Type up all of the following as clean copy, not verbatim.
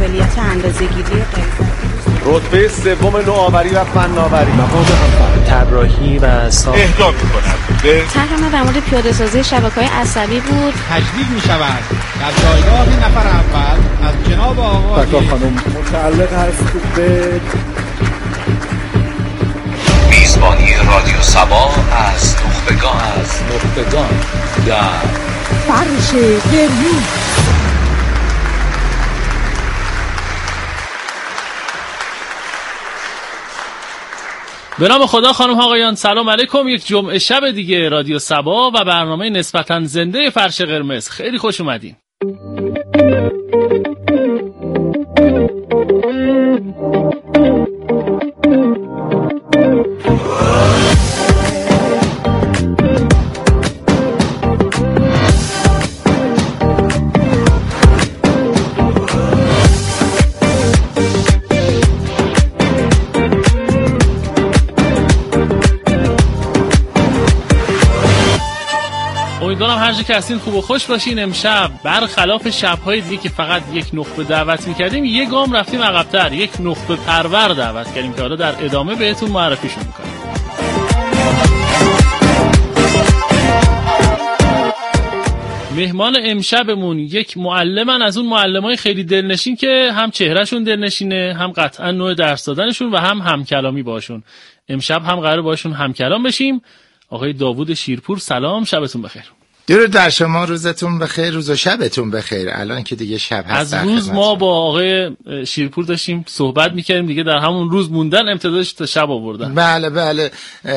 قابلیت اندازه‌گیری غیر رتبه سوم نوآوری و فناوری، مقام اول طراحی و ساخت اهدا می‌کند به طرح ما در مورد پیاده‌سازی شبکه‌های عصبی بود. تجدید می‌شود در جایگاه نفر اول از جناب آقای فکر خانم متعلق هست به میزبانی رادیو سبا از نخبگان در فرش گرمی. به نام خدا. خانم آقایان سلام علیکم. یک جمعه شب دیگه رادیو سبا و برنامه نسبتاً زنده فرش قرمز. خیلی خوش اومدین. امیدوارم هر جا که هستین خوب و خوش باشین. امشب برخلاف شب‌های دیگه که فقط یک نخبه دعوت می‌کردیم، یک گام رفتیم عقب‌تر، یک نخبه پرور دعوت کردیم که حالا در ادامه بهتون معرفیشون می‌کنیم. مهمان امشبمون یک معلمن از اون معلمای خیلی دلنشین که هم چهرهشون دلنشینه، هم قطعا نوع درس دادنشون و هم همکلامی باشون. امشب هم قراره باشون همکلام بشیم. آقای داوود شیرپور، سلام، شبتون بخیر. درود بر شما، روزتون بخیر، روز و شبتون بخیر. الان که دیگه شب هست. از روز ما با آقای شیرپور داشتیم صحبت میکردیم دیگه، در همون روز موندن، امتدادش تا شب آوردن. بله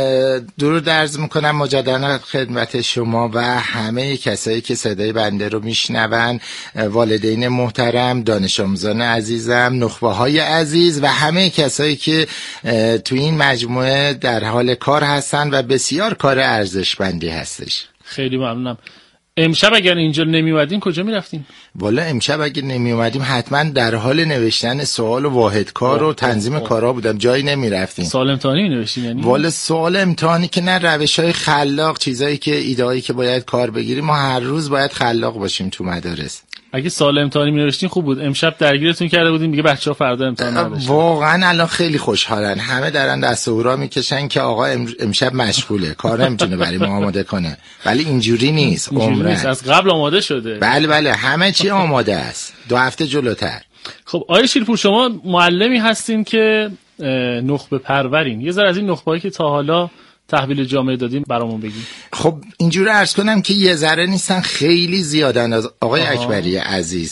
درود عرض میکنم مجددا خدمت شما و همه کسایی که صدای بنده رو میشنون، والدین محترم، دانش آموزان عزیزم، نخبه های عزیز و همه کسایی که تو این مجموعه در حال کار هستن و بسیار کار ارزشمندی هستش. خیلی ممنونم. امشب اگر اینجا نمی اومدین کجا می رفتین؟ والا امشب اگر نمی اومدیم حتما در حال نوشتن سوال و واحد کار و تنظیم کارا بودم، جایی نمی رفتیم. سوال امتحانی می نوشتین یعنی؟ والا سوال امتحانی که نه، روش‌های خلاق، چیزایی که ایده‌ای که باید کار بگیریم، ما هر روز باید خلاق باشیم تو مدارس. اگه سال امتحانی می‌نوشتین خوب بود. امشب درگیرتون کرده بودیم دیگه، بچه‌ها فردا امتحان نداشتن. واقعا الان خیلی خوشحالن، همه دارن دست و هورا میکشن که آقا امشب مشغوله، کار نمیتونه برای ما آماده کنه. ولی اینجوری نیست، عمرن از قبل آماده شده. بله همه چی آماده است، 2 هفته جلوتر. خب آقای شیرپور، شما معلمی هستین که نخبه پرورین. یه ذره از این نخبه‌ای که تا حالا تحویل جامعه دادیم برامون بگین. خب اینجوری عرض کنم که یه ذره نیستن، خیلی زیادن از آقای اکبری عزیز.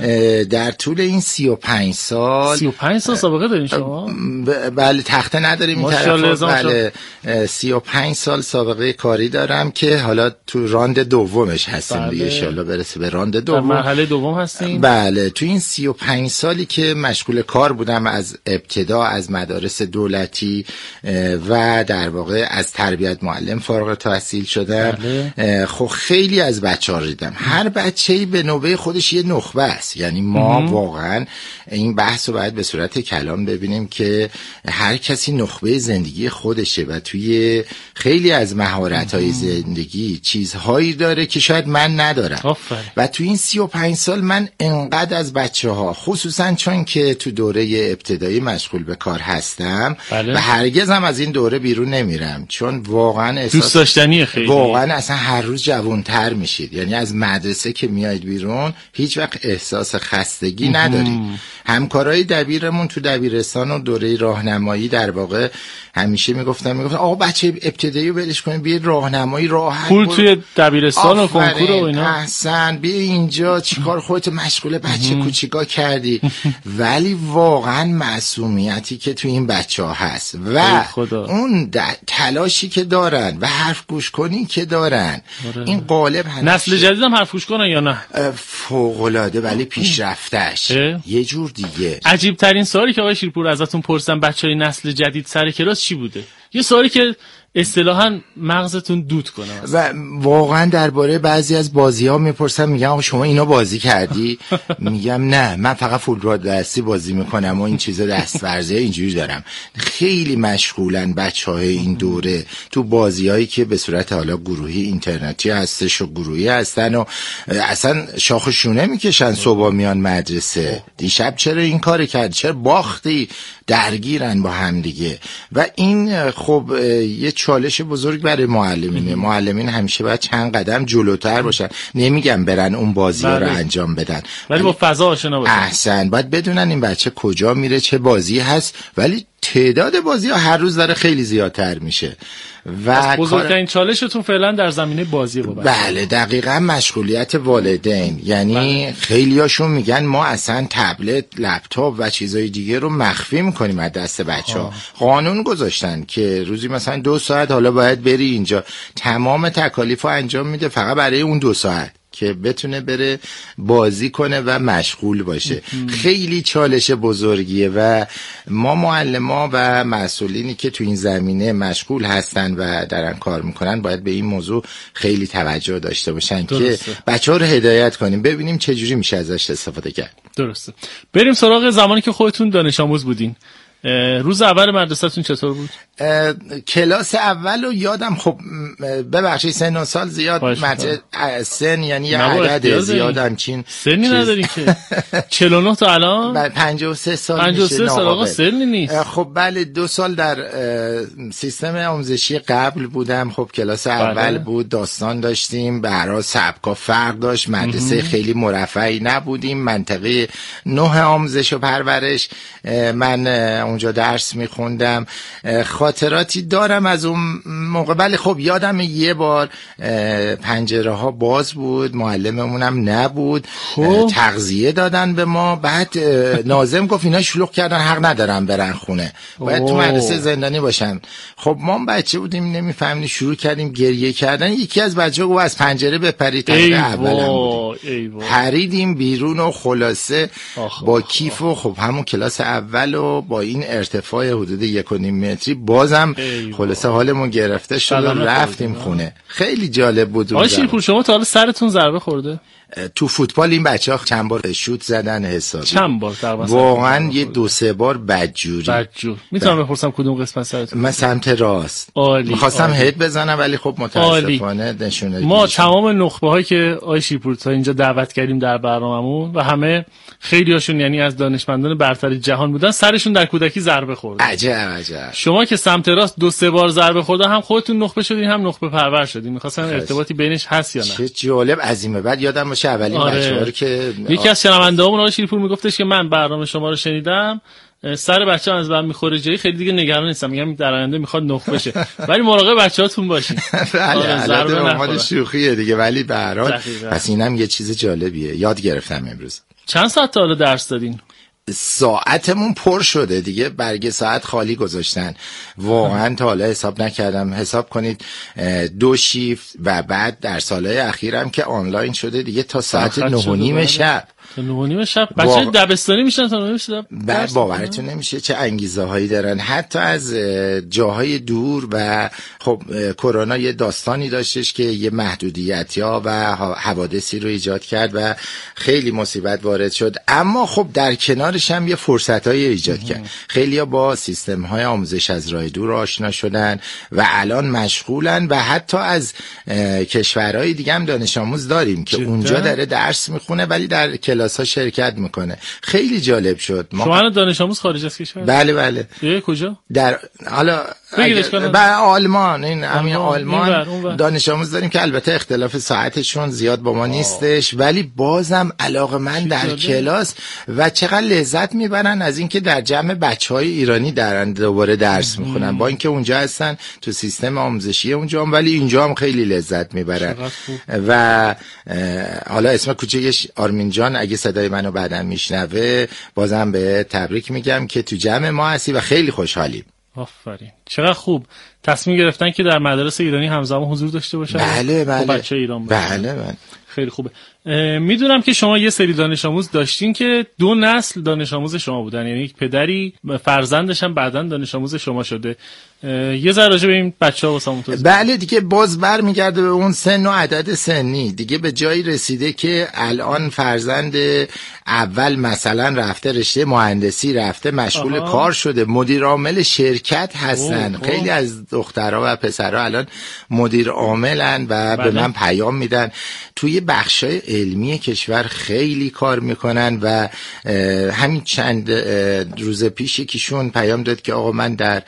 در طول این 35 سال 35 سال سابقه دارین شما؟ بله، تخته نداریم این طرف. بله 35 سال سابقه کاری دارم که حالا تو راند دومش هستیم دیگه، ان شاءالله برسه به راند دوم. در مرحله دوم هستیم. بله، تو این 35 سالی که مشغول کار بودم، از ابتدا از مدارس دولتی و در واقع از تربیت معلم فارغ التحصیل شدم. خب خیلی از بچه‌ها رو دیدم، هر بچه‌ای به نوبه خودش یه نخبه است. یعنی ما واقعا این بحث رو باید به صورت کلام ببینیم که هر کسی نخبه زندگی خودشه و توی خیلی از مهارت‌های زندگی چیزهایی داره که شاید من ندارم. و توی این 35 سال من انقدر از بچه‌ها، خصوصا چون که تو دوره ابتدایی مشغول به کار هستم و هرگز هم از این دوره بیرون نمیرم، چون واقعا دوست داشتنیه. خیلی واقعا اصلا هر روز جوان‌تر میشید. یعنی از مدرسه که میاید بیرون هیچ وقت احساس خستگی ندارید. همکارای دبیرمون تو دبیرستان و دوره راهنمایی در واقع همیشه میگفتن آقا بچه ابتدایی رو ولش کنید، بیا راهنمایی راحت پول توی دبیرستان و کنکور و اینا، احسن بیا اینجا چیکار خودت مشغول بچه کوچیکا کردی. ولی واقعا معصومیتی که تو این بچه‌ها هست و اون تلاشی که دارن و حرف گوش کنی که دارن، این غالب نسل جدید هم حرف گوش کنن یا نه؟ فوق‌العاده، ولی پیشرفتش یه جور دیگه. عجیب ترین سوالی که آقای شیرپور ازتون پرسیدم، بچهای نسل جدید سر کلاس چی بوده؟ یه سوالی که اصطلاحاً مغزتون دود کنه و واقعا درباره بعضی از بازی‌ها میپرسم، میگم شما اینا بازی کردی؟ میگم نه، من فقط فوتبال دستی بازی میکنم و این چیزا دست ورزی اینجوری دارم. خیلی مشغولن بچهای این دوره تو بازی‌هایی که به صورت حالا گروهی اینترنتی هستش و گروهی هستن و اصلا شاخ شونه میکشن صبح میان مدرسه. دیشب چرا این کار کرد، چرا باختی، درگیرن با هم دیگه. و این خب یه چالش بزرگ برای معلمینه. معلمین همیشه باید چند قدم جلوتر باشن. نمیگم برن اون بازی‌ها رو انجام بدن، ولی با فضا آشنا باشن. احسن، باید بدونن این بچه کجا میره، چه بازی هست. ولی تعداد بازی‌ها هر روز داره خیلی زیادتر میشه و بزرگترین چالشتون فعلا در زمینه بازی بود. بله دقیقاً مشغولیت والدین. یعنی خیلیاشون میگن ما اصلا تبلت، لپتاپ و چیزای دیگه رو مخفی میکنیم از دست بچه‌ها. قانون گذاشتن که روزی مثلا 2 ساعت حالا باید بری اینجا، تمام تکالیفو انجام میده فقط برای اون 2 ساعت که بتونه بره بازی کنه و مشغول باشه. خیلی چالش بزرگیه و ما معلم‌ها و مسئولینی که تو این زمینه مشغول هستن و دارن کار میکنن باید به این موضوع خیلی توجه داشته باشن. درسته. که بچه‌ها رو هدایت کنیم ببینیم چه جوری میشه ازش استفاده کرد. درسته. بریم سراغ زمانی که خودتون دانش آموز بودین. روز اول مدرسه‌تون چطور بود؟ کلاس اول رو یادم، خب ببخشید سن و سال زیاد سن یعنی یه عدد زیاد همچین سنی نداری که 49 تا الان 53 سال 53 سال آقا سنی نیست. خب بله 2 سال در سیستم آموزشی قبل بودم. خب کلاس اول بود، داستان داشتیم، برای سبکا فرق داشت، مدرسه خیلی مرفعی نبودیم، منطقه 9 آموزش و پرورش. من اونجا درس میخوندم. خاطراتی دارم از اون موقع. ولی خب یادم یه بار پنجره ها باز بود، معلممونم نبود، تغذیه دادن به ما. بعد ناظم گفت اینا شلوغ کردن، حق ندارن برن خونه، باید تو مدرسه زندانی باشن. خب ما بچه بودیم نمیفهمیم، شروع کردیم گریه کردن. یکی از بچه‌ها گفت از پنجره بپرید. طبقه اولم بودیم، پریدیم بیرون و خلاصه با کیف و خب همون کلاس اول و با این ارتفاع حدود 1.5 متری بازم خلاصه حالمون گرفته شد و رفتیم خونه. خیلی جالب بود. آقای شیرپور شما تا حالا سرتون ضربه خورده؟ تو فوتبال این بچه‌ها چند بار شوت زدن حسابی. چند بار تقریبا؟ واقعا یه 2-3 بار بدجور. میتونم بپرسم کدوم قسمت سرتون؟ من سمت راست. عالی. می‌خواستم هد بزنم ولی خب متاسفانه نشونه. ما تمام نخبه‌هایی که آقای شیرپور تا اینجا دعوت کردیم در برنامه‌مون و همه خیلیاشون یعنی از دانشمندان برتر جهان بودن، سرشون در کودکی ضربه خورد. عجب. شما که سمت راست 2-3 بار ضربه خورده، هم خودتون نخبه شدین هم نخبه پرور شدین. می‌خواستم ارتباطی بینش هست یا نه؟ چه جالب. عظیمه. بعد یادم باشه اولین بچه‌ها رو که یکی از شنونده‌هامون آقای شیرپور میگفتش که من برنامه شما رو شنیدم، سر بچه‌ها از بهم میخوره جایی، خیلی دیگه نگران نیستم، میگم در آینده میخواد نخبه شه، ولی مراقب بچه‌هاتون باشین. ضربه شوخیه دیگه، ولی به هر حال پس اینم یه چیز جالبیه. یاد گرفتم امروز. چند ساعت تا حالا درس دادین؟ ساعتمون پر شده دیگه، برگ ساعت خالی گذاشتن. واقعا تا حالا حساب نکردم. حساب کنید 2 شیفت و بعد در سالهای اخیرم که آنلاین شده دیگه تا ساعت 9:30 شب. تا 9:30 شب بچه دبستانی میشن تا 9:30 شب. باورتون نمیشه چه انگیزه هایی دارن، حتی از جاهای دور. و خب کرونا یه داستانی داشتش که یه محدودیت‌ها و حوادثی رو ایجاد کرد و خیلی مصیبت وارد شد، اما خب در کنارش هم یه فرصتایی ایجاد کرد. خیلی‌ها با سیستم‌های آموزش از راه دور آشنا شدن و الان مشغولن و حتی از کشورهای دیگه هم دانش آموز داریم که اونجا داره درس میخونه ولی در کلاس‌ها شرکت میکنه. خیلی جالب شد. شما دانش آموز خارج از کشور؟ بله. کجا؟ در حالا آلمان. این همین آلمان دانش آموز داریم که البته اختلاف ساعتشون زیاد با ما نیستش، ولی بازم علاقه‌مند در کلاس و چقدر لذت میبرن از اینکه در جمع بچهای ایرانی دارن دوباره درس میخونن، با اینکه اونجا هستن تو سیستم آموزشی اونجا هم، ولی اینجا هم خیلی لذت میبرن. و حالا اسم کوچکش آرمین جان اگه صدای منو بعداً میشنوه بازم به تبریک میگم که تو جمع ما هستی و خیلی خوشحالیم. آفرین. چقدر خوب تصمیم گرفتن که در مدارس ایرانی همزمان حضور داشته باشن. بله. بچه ایران باشن. بله. خیلی خوبه. میدونم که شما یه سری دانش آموز داشتین که 2 نسل دانش آموز شما بودن، یعنی یک پدری فرزندش هم بعداً دانش آموز شما شده. یه ذره راجع به این بچه‌ها واسمون توضیح. بله دیگه باز برمیگرده به اون سن و عدد سنی دیگه. به جایی رسیده که الان فرزند اول مثلا رفته رشته مهندسی، رفته مشغول کار شده، مدیر عامل شرکت هستن. خیلی از دخترها و پسرها الان مدیر عاملن و به من پیام میدن توی بخشای علمی کشور خیلی کار میکنن. و همین چند روز پیش یکیشون پیام داد که آقا من در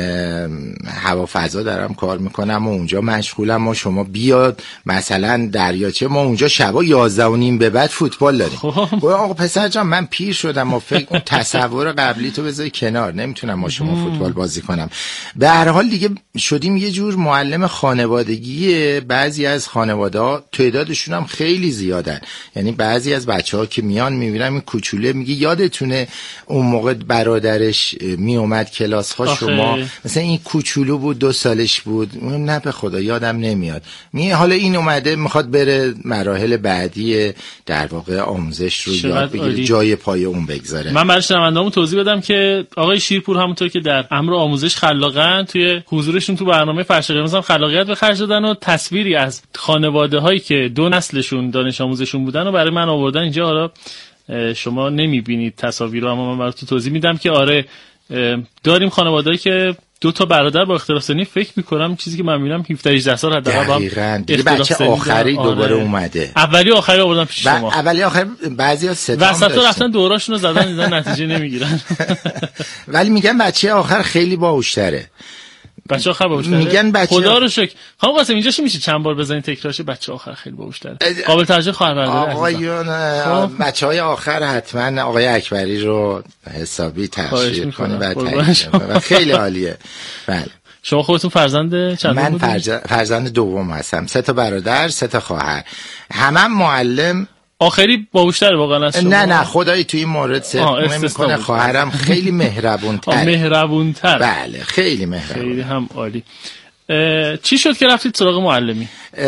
هوافضا دارم کار میکنم و اونجا مشغولم و شما بیاد مثلا دریاچه، ما اونجا شبا 11:30 به بعد فوتبال داریم. آقا پسر جان من پیر شدم و فکر اون تصور قبلی تو بذاری کنار، نمیتونم با شما فوتبال بازی کنم. به هر حال دیگه شدیم یه جور معلم خانوادگی. بعضی از خانواده‌ها تعدادشون هم خیلی زیادن، یعنی بعضی از بچه‌ها که میان میبینم این کوچوله میگه یادتونه اون موقع برادرش میومد کلاس ها شما مثلا این کوچولو بود 2 سالش بود، نه به خدا یادم نمیاد. حالا این اومده میخواد بره مراحل بعدی در واقع آموزش رو یاد بگیره، جای پای اون بگذاره. من برای شنوندهامون توضیح بدم که آقای شیرپور همونطور که در امر آموزش خلاقن، توی حضورشون تو برنامه فرش قرمز هم خلاقیت به خرج دادن و تصویری از خانواده‌هایی که 2 نسلشون دانش آموزشون بودن و برای من آوردن اینجا. حالا شما نمیبینید تصاویر رو، اما من براتون توضیح میدم که آره داریم خانواده‌ای که 2 تا برادر با اختلاف سنی، فکر می‌کنم چیزی که من می‌بینم 17-18 سال حداقل با هم دیگه بچه آخری دوباره اومده. اولی آخری آوردن پیش شما. اولی آخری بعضیا ستام داشتن. وسطا رفتن دوراشونو زدن دیدن نتیجه نمیگیرن. ولی میگن بچه آخر خیلی باهوش‌تره. بچه آخر باهوش‌تره. میگن بچه خدا رو شکر. خانم قاسم اینجاش میشه چند بار بزنین تکرارش؟ بچه آخر خیلی باهوش‌تره. قابل توجه خواهر برادر آقایون بچهای آخر حتما آقای اکبری رو حسابی تشویق کنید و خیلی عالیه. بله. شما خودتون فرزند چند؟ من فرزند دوم هستم. 3 تا برادر، 3 تا خواهر. همه معلم. آخری باهوش‌تره واقعا از شما؟ نه خدایی توی این مورد صدق نمی‌کنه. خواهرم خیلی مهربون‌تر. مهربون‌تر. بله خیلی مهربون. خیلی هم عالی. چی شد که رفتید سراغ معلمی؟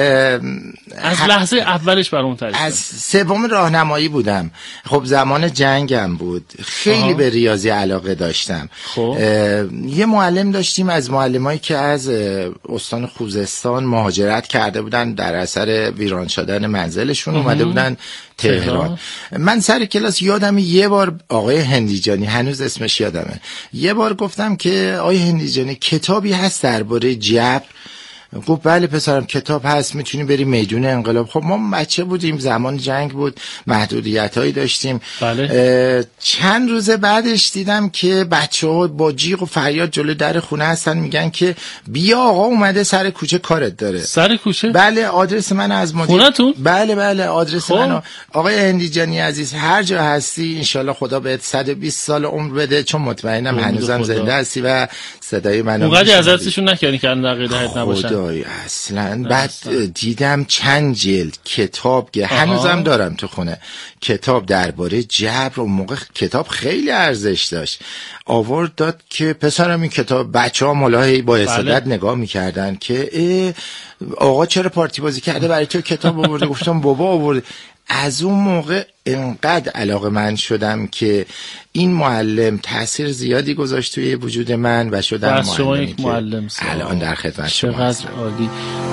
از لحظه اولش برام تعریف. از 3 راهنمایی بودم. خب زمان جنگم بود، خیلی به ریاضی علاقه داشتم. یه معلم داشتیم از معلمایی که از استان خوزستان مهاجرت کرده بودن در اثر ویران شدن منزلشون، اومده بودن تهران. من سر کلاس یادم یه بار آقای هندیجانی، هنوز اسمش یادمه، یه بار گفتم که آقای هندیجانی کتابی هست درباره جبر؟ گفت بله پسرم کتاب هست، میتونی بری میدون انقلاب. خب ما بچه بودیم، زمان جنگ بود، محدودیتایی داشتیم. بله. چند روز بعدش دیدم که بچه‌ها با جیغ و فریاد جلوی در خونه هستن، میگن که بیا آقا اومده سر کوچه کارت داره. سر کوچه؟ بله آدرس من از مدیر. خونتون؟ بله آدرس من. آقای هندیجانی عزیز هر جا هستی انشالله خدا بهت 120 سال عمر بده، چون مطمئنم هنوزم زنده هستی و صدای منو اونقدر ازتشون نکردین که در قیدت نباشن. اصلا بعد دیدم چند جلد کتاب که هنوزم دارم تو خونه، کتاب درباره جبر. اون موقع کتاب خیلی ارزش داشت. آورد داد که پسرم این کتاب. بچه‌ها ملاحظه با حسادت نگاه می‌کردن که آقا چرا پارتی بازی کرده برای تو کتاب آورده؟ گفتم بابا آورده. از اون موقع انقدر علاقه‌مند شدم که این معلم تأثیر زیادی گذاشت توی وجود من و شدم معلمی که معلم الان در خدمت شما هستم. چقدر عالی.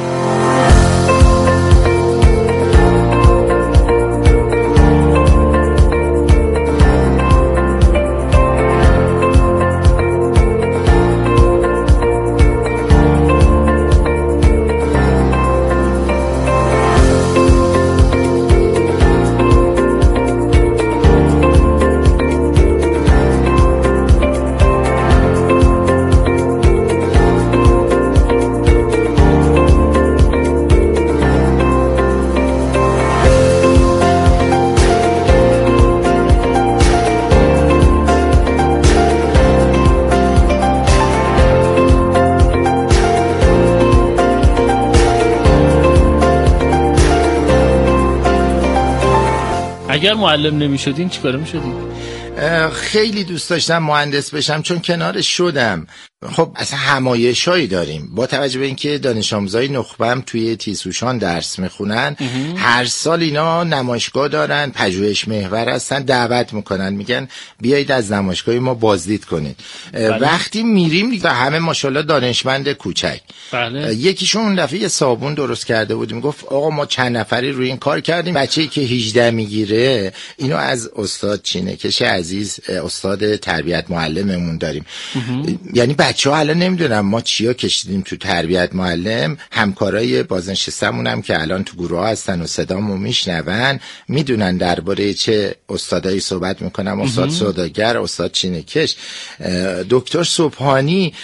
اگر معلم نمی‌شدین چیکار می‌شدین؟ خیلی دوست داشتم مهندس بشم چون کنارش شدم، خب اصلا همایشایی داریم با توجه به اینکه دانش آموزای نخبه‌ام توی تیزهوشان درس میخونن، هر سال اینا نمایشگاه دارن، پژوهش محور هستن، دعوت میکنن، میگن بیایید از نمایشگاه ما بازدید کنید. وقتی میریم و همه ماشاءالله دانشمند کوچک. یکیشون اون دفعه یه صابون درست کرده بود، میگفت آقا ما چند نفری روی این کار کردیم، بچه‌ای که 18 میگیره اینو از استاد چینه‌کش عزیز، استاد تربیت معلممون داریم. یعنی بچه‌ها الان نمیدونم ما چیا کشیدیم تو تربیت معلم، همکارای بازنشستمون هم که الان تو گروه هستن و صدامو میشنون میدونن درباره چه استادایی صحبت میکنم. استاد سوداگر، استاد چینه‌کش، دکتر صبحانی.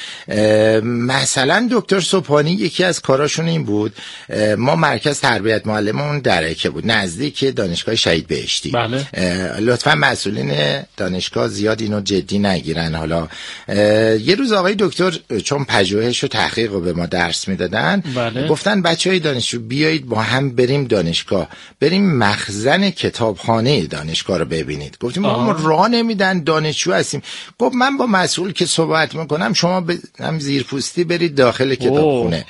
مثلا دکتر صبحانی یکی از کاراشون این بود، ما مرکز تربیت معلممون درکه بود نزدیک دانشگاه شهید بهشتی. لطفا مسئولین دانشگاه زیاد اینو جدی نگیرن. حالا یه روز آقای دکتر چون پژوهش و تحقیق رو به ما درس میدادن، گفتن بچهای دانشجو بیایید با هم بریم دانشگاه، بریم مخزن کتابخانه دانشگاه رو ببینید. گفتیم ما راه نمیدن، دانشجو هستیم. گفت من با مسئول که صحبت میکنم، شما هم زیرپوستی برید داخل کتابخونه.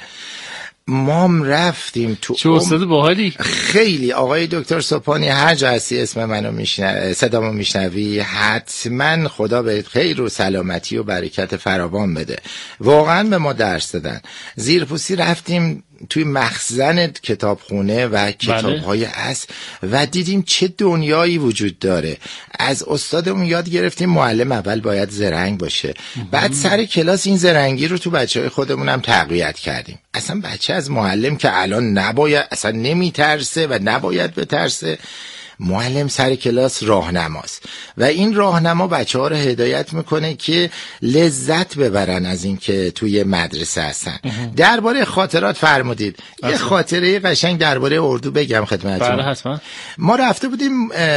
ما رفتیم تو. چه استاد باحالی. خیلی. آقای دکتر صبحانی هر جا هستی اسم منو صدامو میشنوی، حتما خدا بهت خیر و سلامتی و برکت فراوان بده. واقعا به ما درس دادن. زیرپوستی رفتیم توی مخزن کتابخونه و کتاب‌های اصل و دیدیم چه دنیایی وجود داره. از استادمون یاد گرفتیم معلم اول باید زرنگ باشه، بعد سر کلاس این زرنگی رو تو بچه‌های خودمون هم تقویت کردیم. اصلا بچه از معلم که الان نباید، اصلا نمیترسه و نباید بترسه. معلم سر کلاس راهنماست و این راهنما بچه‌ها رو هدایت میکنه که لذت ببرن از این که توی مدرسه هستن. درباره خاطرات فرمودید، یه خاطره قشنگ درباره اردو بگم خدمتتون. حتما. ما رفته بودیم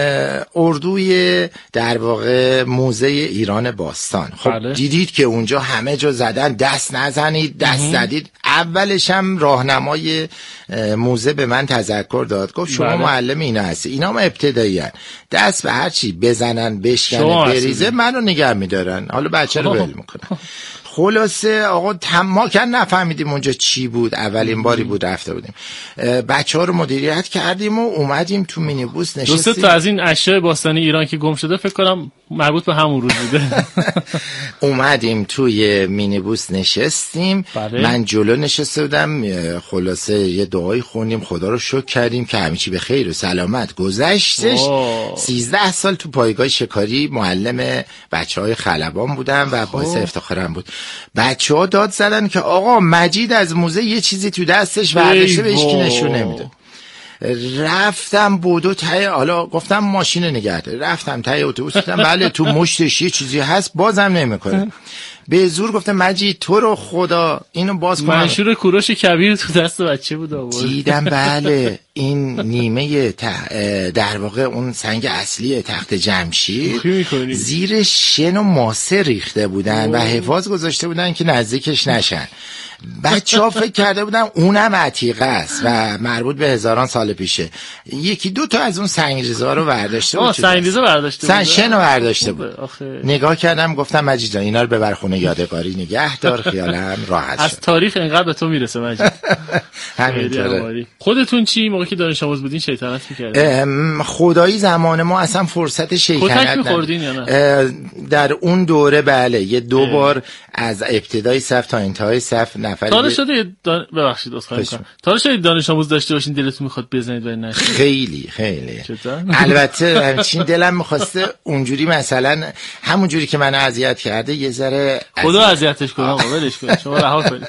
اردوی در واقع موزه ایران باستان. خب دیدید که اونجا همه جا زدن دست نزنید، دست زدید. اولش هم راهنمای موزه به من تذکر داد، گفت شما معلم اینا هستی، اینا هم ابتدایی هن. دست به هر چی بزنن بشکنن بریزه منو نگه میدارن، حالا بچه رو ول میکنن. خلاصه آقا ما که نفهمیدیم اونجا چی بود، اولین باری بود رفته بودیم. بچه ها رو مدیریت کردیم و اومدیم تو مینیبوس نشستیم. 2 تا از این اشیاء باستانی ایران که گم شده فکر کنم مربوط به همون روز بوده. اومدیم توی مینیبوس نشستیم. من جلو نشسته بودم. خلاصه یه دعایی خوندیم، خدا رو شکر کردیم که همه چی به خیر و سلامت گذشتش. 13 سال تو پایگاه شکاری معلم بچه‌های خلبان بودم و باعث افتخارم بود. بچه‌ها داد زدن که آقا مجید از موزه یه چیزی تو دستش برداشته، بهش کی نشون نمیده. رفتم بودو ته، حالا گفتم ماشین نگه دار، رفتم ته اتوبوس، گفتم بله تو مشتش یه چیزی هست، بازم نمیکنه. به زور گفتم مجید تو رو خدا اینو باز کن. منشور کوروش کبیر تو دست بچه بود آورد. دیدم بله این نیمه در واقع اون سنگ اصلی تخت جمشید زیر شن و ماسه ریخته بودن و حفاظ گذاشته بودن که نزدیکش نشن. بچه‌ها فکر کرده بودن اونم عتیقه است و مربوط به هزاران سال پیشه. 1-2 تا از اون سنگریزه‌ها رو برداشته بود. سنگریزه برداشته بود. شن رو برداشته بود. نگاه کردم گفتم مجید جان اینا رو ببر خونه یادگاری نگه دار، خیالم راحت شد. از تاریخ اینقدر به تو میرسه مجید. همینطوره. خودتون چی موقعی که دانش آموز بودین شیطنت می‌کردین؟ خدایی زمان ما اصلا فرصت شیطنت می‌خوردین یا نه؟ در اون دوره بله 2 بار از ابتدای صف تا انتهای صف نفر. تا شده ببخشید عذرخواهی می‌کنم. تا شده دانش آموز داشته باشین دلتون می‌خواد بزنید ولی نشه؟ خیلی البته همچین دلم می‌خواسته اونجوری، مثلا همون جوری که منو اذیت کرده یه ذره خدا اذیتش کنه آقا، ولش کن، شما رها کنید.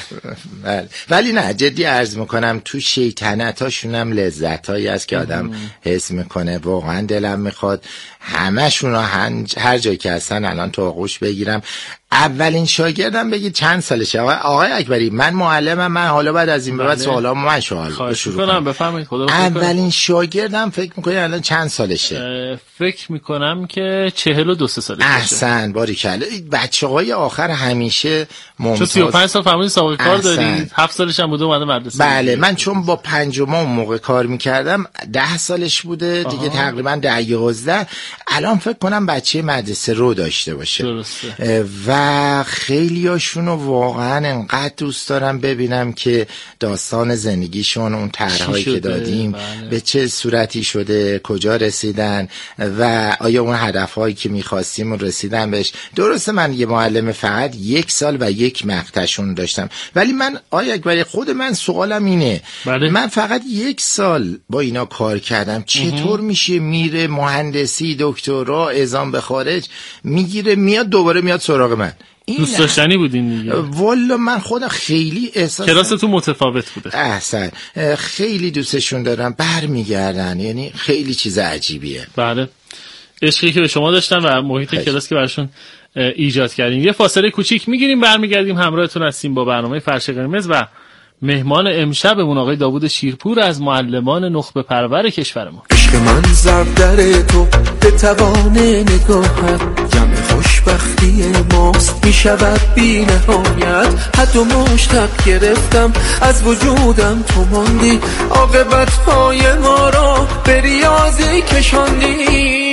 ولی نه جدی عرض می‌کنم تو شیطنتاشون هم لذتایی است که آدم حس می‌کنه. واقعا دلم می‌خواد همه‌شون رو هر جایی که هستن الان تو آغوش بگیرم. اولین شاگردم بگید چند سالشه؟ آقای اکبری من معلمم، من حالا بعد از این به بعد سوالامو من شروع کنم. بفرمایید. خدا اولین شاگردم فکر می‌کنی الان چند سالشه؟ فکر می‌کنم که 42 سالشه. احسن باریکلا. بچه‌های آخر همیشه ممتاز. 35 سال فرمودید سابقه کار دارید، 7 سالش هم بوده اومده مدرسه. بله من چون با پنجم اون موقع کار می‌کردم 10 سالش بوده دیگه، تقریبا 10-11. الان فکر کنم بچه مدرسه رو داشته باشه. درسته. و و خیلیاشونو واقعا انقدر دوست دارم ببینم که داستان زندگیشون، اون طرحهایی که دادیم به چه صورتی شده، کجا رسیدن و آیا اون هدفهایی که میخواستیم رسیدن بهش. درسته من یه معلم فقط 1 سال و 1 مقطعشون داشتم، ولی من اکبری خود من سوالم اینه من فقط 1 سال با اینا کار کردم، چطور میشه میره مهندسی دکترا اعزام به خارج میگیره میاد دوباره میاد سراغ من؟ دوست داشتنی بودین دیگه. والا من خودم خیلی احساس کلاستون متفاوت بوده. احسن، خیلی دوستشون دارم، برمیگردن، یعنی خیلی چیز عجیبیه. بله، عشقی که به شما داشتن و محیط کلاس که براشون ایجاد کردین. یه فاصله کوچیک میگیریم، برمیگردیم همراهتون هستیم با برنامه فرش قرمز و مهمان امشبمون آقای داوود شیرپور از معلمان نخبه پرور کشورمون. عشق من ضرب در تو به توان نگاهت، جمع خوشبختی ماست میشود بی نهایت. حد و مشتق گرفتم از وجودم، تو ماندی عاقبت های ما را به ریاضی کشاندی.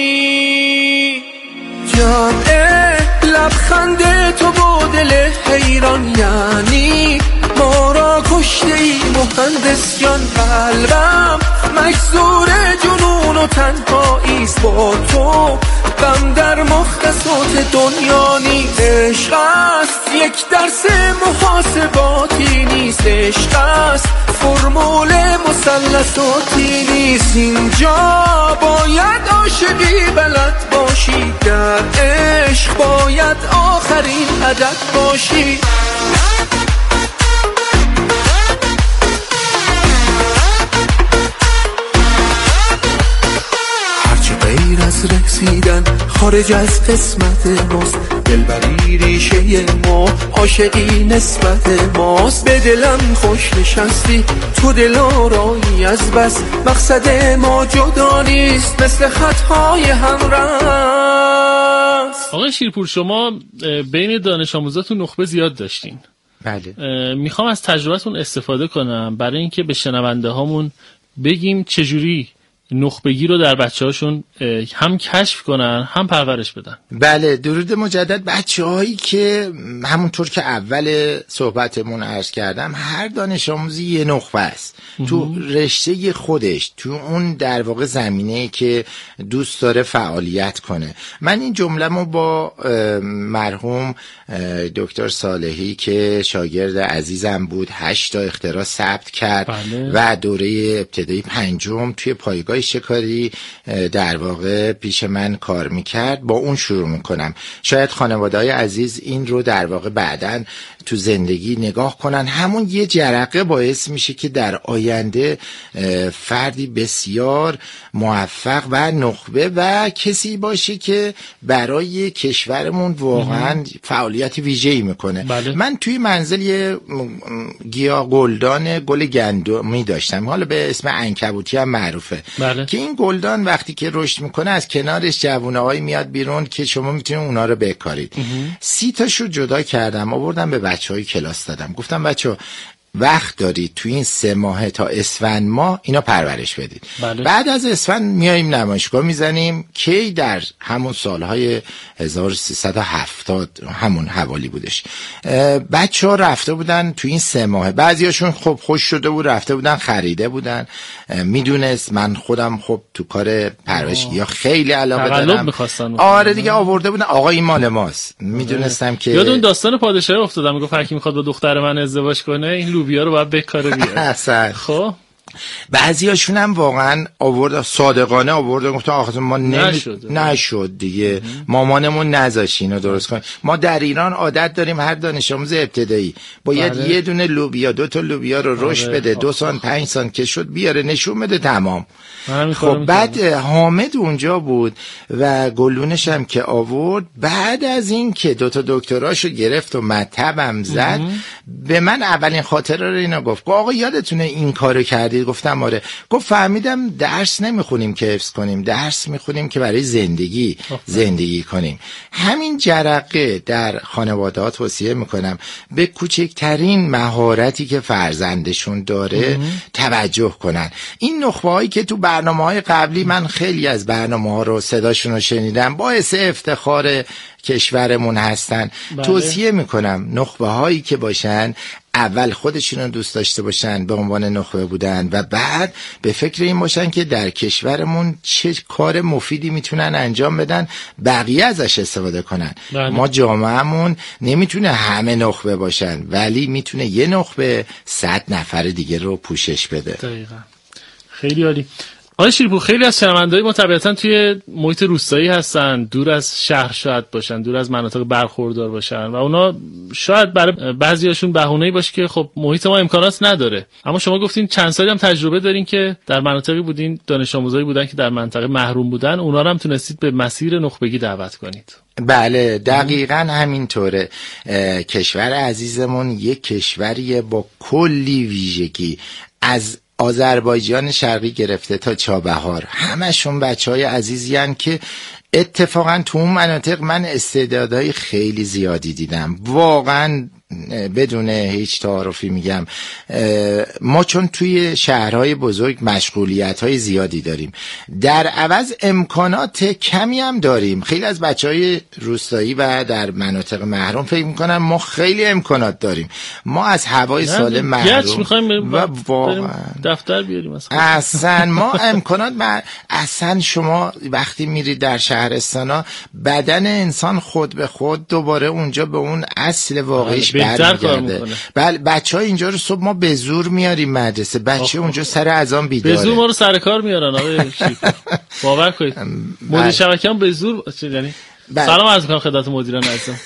جمع لبخند تو با دل حیران، یعنی ما را کشته ای مهندس جان. قلبم مجزور جنون و تنهاییست با تو، غم در مختصات دنیا نیست. عشق است یک درس محاسباتی نیست، عشق است فرمول مثلثاتی نیست. اینجا باید عاشقی بلد باشی، در عشق باید آخرین عدد باشی. غیر از رسیدن خارج از قسمت ماست، دلبری ریشه ما، عاشقی نسبت ماست. به دلم خوش نشستی تو دلارایی، از بس مقصد ما جدا نیست، مثل خطهای همرست. آقای شیرپور، شما بین دانش آموزاتون نخبه زیاد داشتین. بله. میخوام از تجربتون استفاده کنم برای اینکه به شنونده هامون بگیم چجوری نخبگی رو در بچه‌هاشون هم کشف کنن هم پرورش بدن. بله، درود مجدد. بچه‌هایی که همونطور که اول صحبتمون عرض کردم، هر دانش آموزی یه نخبه است تو رشته خودش، تو اون در واقع زمینه‌ای که دوست داره فعالیت کنه. من این جمله‌مو با مرحوم دکتر صالحی که شاگرد عزیزم بود 8 تا اختراع ثبت کرد. بله. و دوره ابتدایی 5 توی پایگاه شکاری در واقع پیش من کار میکرد، با اون شروع میکنم. شاید خانواده‌های عزیز این رو در واقع بعداً تو زندگی نگاه کنن، همون یه جرقه باعث میشه که در آینده فردی بسیار موفق و نخبه و کسی باشه که برای کشورمون واقعا فعالیت ویژه‌ای میکنه. بله. من توی منزل یه گیاه گلدان گل گندمی داشتم، حالا به اسم عنکبوتی هم معروفه. بله. که این گلدان وقتی که رشد میکنه از کنارش جوونه‌هایی میاد بیرون که شما میتونید اونا رو بکارید. 30 تاشو جدا کردم، آوردم به بچه‌های کلاس دادم، گفتم بچه‌ها وقت دارید تو این 3 ماه تا اسفند ماه اینا پرورش بدید. بله. بعد از اسفند میایم نمایشگاه میزنیم. کی در همون سالهای 1370 همون حوالی بودش، بچه‌ها رفته بودن تو این 3 ماه، بعضیاشون خب خوش شده بود رفته بودن خریده بودن، میدونست من خودم خب تو کار پرورش یا خیلی علاقه دارم. آره دیگه، آورده بودن آقا این مال ماست. میدونستم که یاد اون داستان پادشاهی افتادم، میگفت هر کی میخواد با دختر من ازدواج کنه این لوبیا رو باید بکاره بیاره. خب بعضیاشون هم واقعا آورد صادقانه آورد گفتن آخه ما نشد دیگه، مامانمون نذاشت اینو درست کنه. ما در ایران عادت داریم هر دانش آموز ابتدایی باید یه دونه لوبیا 2 تا لوبیا رو رشد بده، 2 سال 5 سال که شد بیاره نشون بده تمام. خب بعد حامد اونجا بود و گلونش هم که آورد، بعد از این که 2 تا دکتراشو گرفت و مطبم زد به من اولین خاطره رو اینا گفت آقا یادتونه این کارو کردی کردید؟ گفتم آره. گفت فهمیدم درس نمیخونیم که حفظ کنیم، درس میخونیم که برای زندگی کنیم. همین جرقه در خانواده‌ها توصیه میکنم به کوچکترین مهارتی که فرزندشون داره توجه کنن. این نخبه‌هایی که تو برنامه‌های قبلی من خیلی از برنامه‌ها رو صداشون رو شنیدم، باعث افتخار کشورمون هستن. توصیه میکنم نخبه‌هایی که باشن اول خودشون رو دوست داشته باشن به عنوان نخبه بودن و بعد به فکر این باشن که در کشورمون چه کار مفیدی میتونن انجام بدن، بقیه ازش استفاده کنن. ما جامعهمون نمیتونه همه نخبه باشن، ولی میتونه یه نخبه 100 نفر دیگه رو پوشش بده. دقیقاً. خیلی عالی. آقای شیرپور، خیلی از شنونده‌های ما طبیعتاً توی محیط روستایی هستن، دور از شهر شاید باشن، دور از مناطق برخوردار باشن و اونا شاید برای بعضیاشون بهونه‌ای باشه که خب محیط ما امکانات نداره. اما شما گفتین چند سالی هم تجربه دارین که در مناطقی بودین، دانش آموزایی بودن که در منطقه محروم بودن، اونا رو هم تونستید به مسیر نخبگی دعوت کنید. بله دقیقاً همینطوره. کشور عزیزمون یک کشوریه با کلی ویژگی، از آذربایجان شرقی گرفته تا چابهار، همشون بچهای عزیزی هن که اتفاقا تو اون مناطق من استعدادهای خیلی زیادی دیدم. واقعا بدون هیچ تعارفی میگم، ما چون توی شهرهای بزرگ مشغولیت‌های زیادی داریم، در عوض امکانات کمی هم داریم. خیلی از بچهای روستایی و در مناطق محروم فکر میکنن ما خیلی امکانات داریم. ما از هوای سالم محروم و واقعا دفتر بیاریم اصلا ما امکانات اصلا شما وقتی میرید در شهرستانا، بدن انسان خود به خود دوباره اونجا به اون اصل واقعیش برمیگرده. بله بچه‌ها اینجا رو صبح ما به زور میاریم مدرسه، بچه اونجا سر اذان بیداره، به زور ما رو سر کار میارن. آقای شیرپور باور کنید مدیر شبکه هم به زور، یعنی سلام عرض می‌کنم خدمت مدیران عزیزم.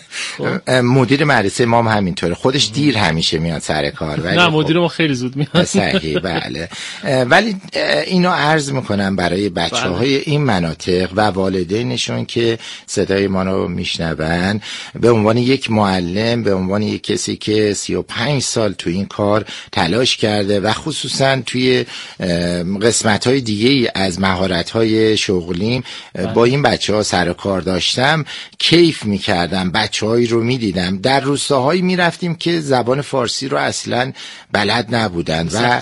مدیر مدرسه ما هم همینطوره، خودش دیر همیشه میاد سر کار، ولی نه مدیر ما خیلی زود میاد. صحیح بله. ولی اینو عرض میکنم برای بچه‌های این مناطق و والدینشون که صدای ما رو میشنون، به عنوان یک معلم، به عنوان یک کسی که 35 سال تو این کار تلاش کرده و خصوصا توی قسمت‌های دیگه‌ای از مهارت‌های شغلیم با این بچه‌ها سر کار داشتم، کیف میکردم. بچه‌هایی رو میدیدم در روستاهایی میرفتیم که زبان فارسی رو اصلا بلد نبودن و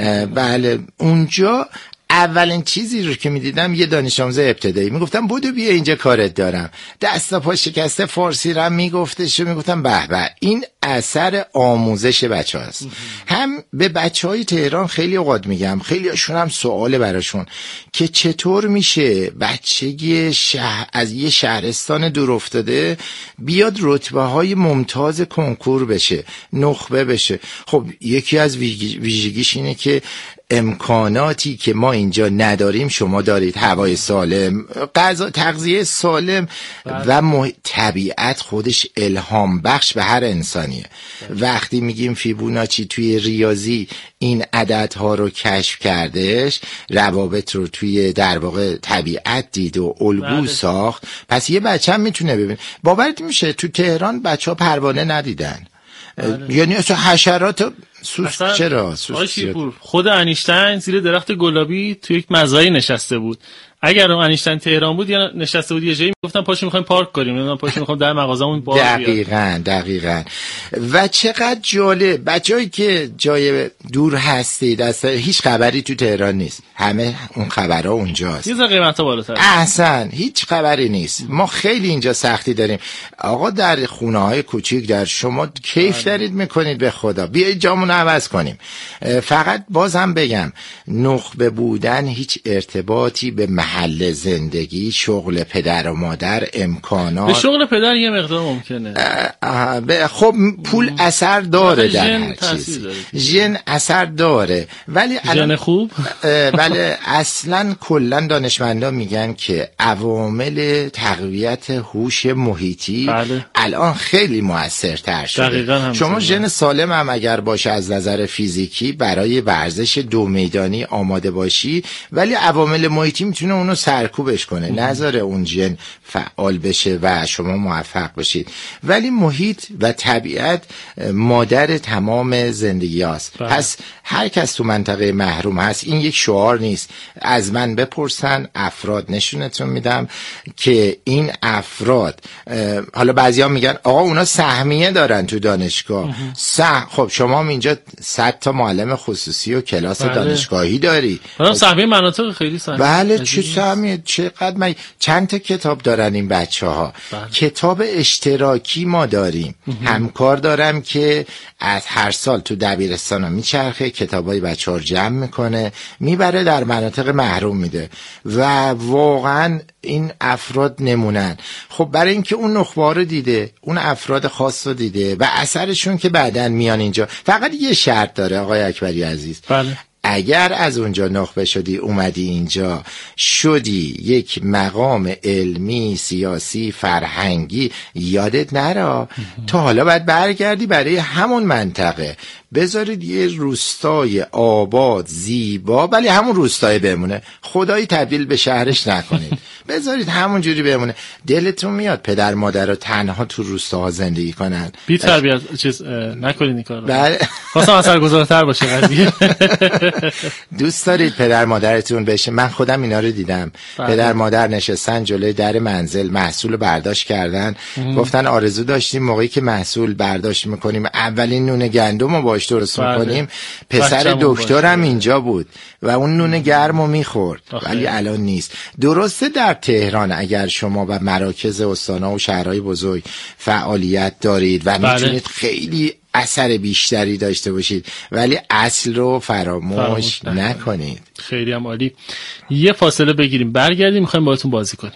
بله اونجا اولین چیزی رو که میدیدم یه دانش آموز ابتدایی میگفتم بودو بیا اینجا کارت دارم، دست پا شکسته فارسی رو میگفتش، میگفتم به به این اثر آموزش بچه هست. هم به بچه های تهران خیلی اوقات میگم، خیلی هاشون هم سواله براشون که چطور میشه بچگی از یه شهرستان دور افتاده بیاد رتبه های ممتاز کنکور بشه، نخبه بشه. خب یکی از ویژگیش اینه که امکاناتی که ما اینجا نداریم شما دارید، هوای سالم، غذا، تغذیه سالم و طبیعت خودش الهام بخش به هر انسانیه. وقتی میگیم فیبوناچی توی ریاضی این عددها رو کشف کردش، روابط رو توی در واقع طبیعت دید و الگو ساخت، پس یه بچه هم میتونه ببین. باورت میشه تو تهران بچه ها پروانه ندیدن، یعنی اصلا حشرات سوس. چرا سوس؟ خود انیشتین زیر درخت گلابی تو یک مزرعه نشسته بود. اگر انیشتین تهران بود یا نشسته بود یه جایی میگفتن پاشو میخوایم پارک کنیم، نمیدونم پاشو میخوام در مغازمون بار بیاریم. دقیقاً. و چقدر جالب بچه‌ای که جای دور هستید اصلا هیچ خبری تو تهران نیست، همه اون خبرها اونجاست، یه ذره قیمتا بالاتر، اصلا هیچ خبری نیست. ما خیلی اینجا سختی داریم. آقا در خونه‌های کوچیک در شما کیف دارید میکنید به خدا، بیایید جامون عوض کنیم. فقط بازم بگم نخبه بودن هیچ ارتباطی به محل زندگی، شغل پدر و مادر، امکانات. به شغل پدر یه مقدار ممکنه. خب پول اثر داره در هر چیز، ژن اثر داره، ولی ژن خوب ولی اصلا کلا دانشمندان میگن که عوامل تقویت هوش محیطی الان خیلی موثرتر شده. شما ژن سالم هم اگر باشه از نظر فیزیکی برای ورزش دو میدانی آماده باشی، ولی عوامل محیطی میتونه اونو سرکوبش کنه، نذاره اون ژن فعال بشه و شما موفق بشید. ولی محیط و طبیعت مادر تمام زندگی هست. پس هر کس تو منطقه محروم هست، این یک شعار نیست. از من بپرسن، افراد نشونتون میدم که این افراد، حالا بعضیا میگن آقا اونا سهمیه دارن تو دانشگاه. خب شما هم اینجا 100 تا معلم خصوصی و کلاس دانشگاهی داری. سهمیه مناطق خیلی سهمیه. بله چه سهمیه، چقدر چند تا کتاب دارن این بچه‌ها. کتاب اشتراکی ما داریم. همکار دارم که از هر سال تو دبیرستانا میچرخه، کتابای بچه‌ها رو جمع میکنه، میبره در مناطق محروم میده و واقعا این افراد نمونن. خب برای اینکه اون نخبه رو دیده، اون افراد خاص رو دیده و اثرشون که بعدن میان اینجا. فقط یه شرط داره آقای اکبری عزیز. بله. اگر از اونجا نخبه شدی اومدی اینجا شدی یک مقام علمی، سیاسی، فرهنگی، یادت نره تا حالا باید برگردی برای همون منطقه، بذارید یه روستای آباد زیبا، ولی همون روستای بمونه، خدایی تبدیل به شهرش نکنید، بذارید همون جوری بمونه. دلتون میاد پدر مادر رو تنها تو روستاها زندگی کنن؟ بی تربیت چیز نکنید این کارو. بله. خواستم اثرگذارتر باشه قضیه. دوست دارید پدر مادرتون بشه؟ من خودم اینا رو دیدم. پدر مادر نشستن جلوی در منزل، محصول برداشت کردن، گفتن آرزو داشتیم موقعی که محصول برداشت میکنیم اولین نون گندم رو باش درست میکنیم، پسر دکترم اینجا بود و اون نون گرم رو میخورد، ولی الان نیست. درسته در تهران اگر شما و مراکز استان‌ها و شهرهای بزرگ فعالیت دارید و میتونید خیلی اثر بیشتری داشته باشید، ولی اصل رو فراموش نکنید. خیلی هم عالی. یه فاصله بگیریم برگردیم، میخوایم باهاتون بازی کنیم.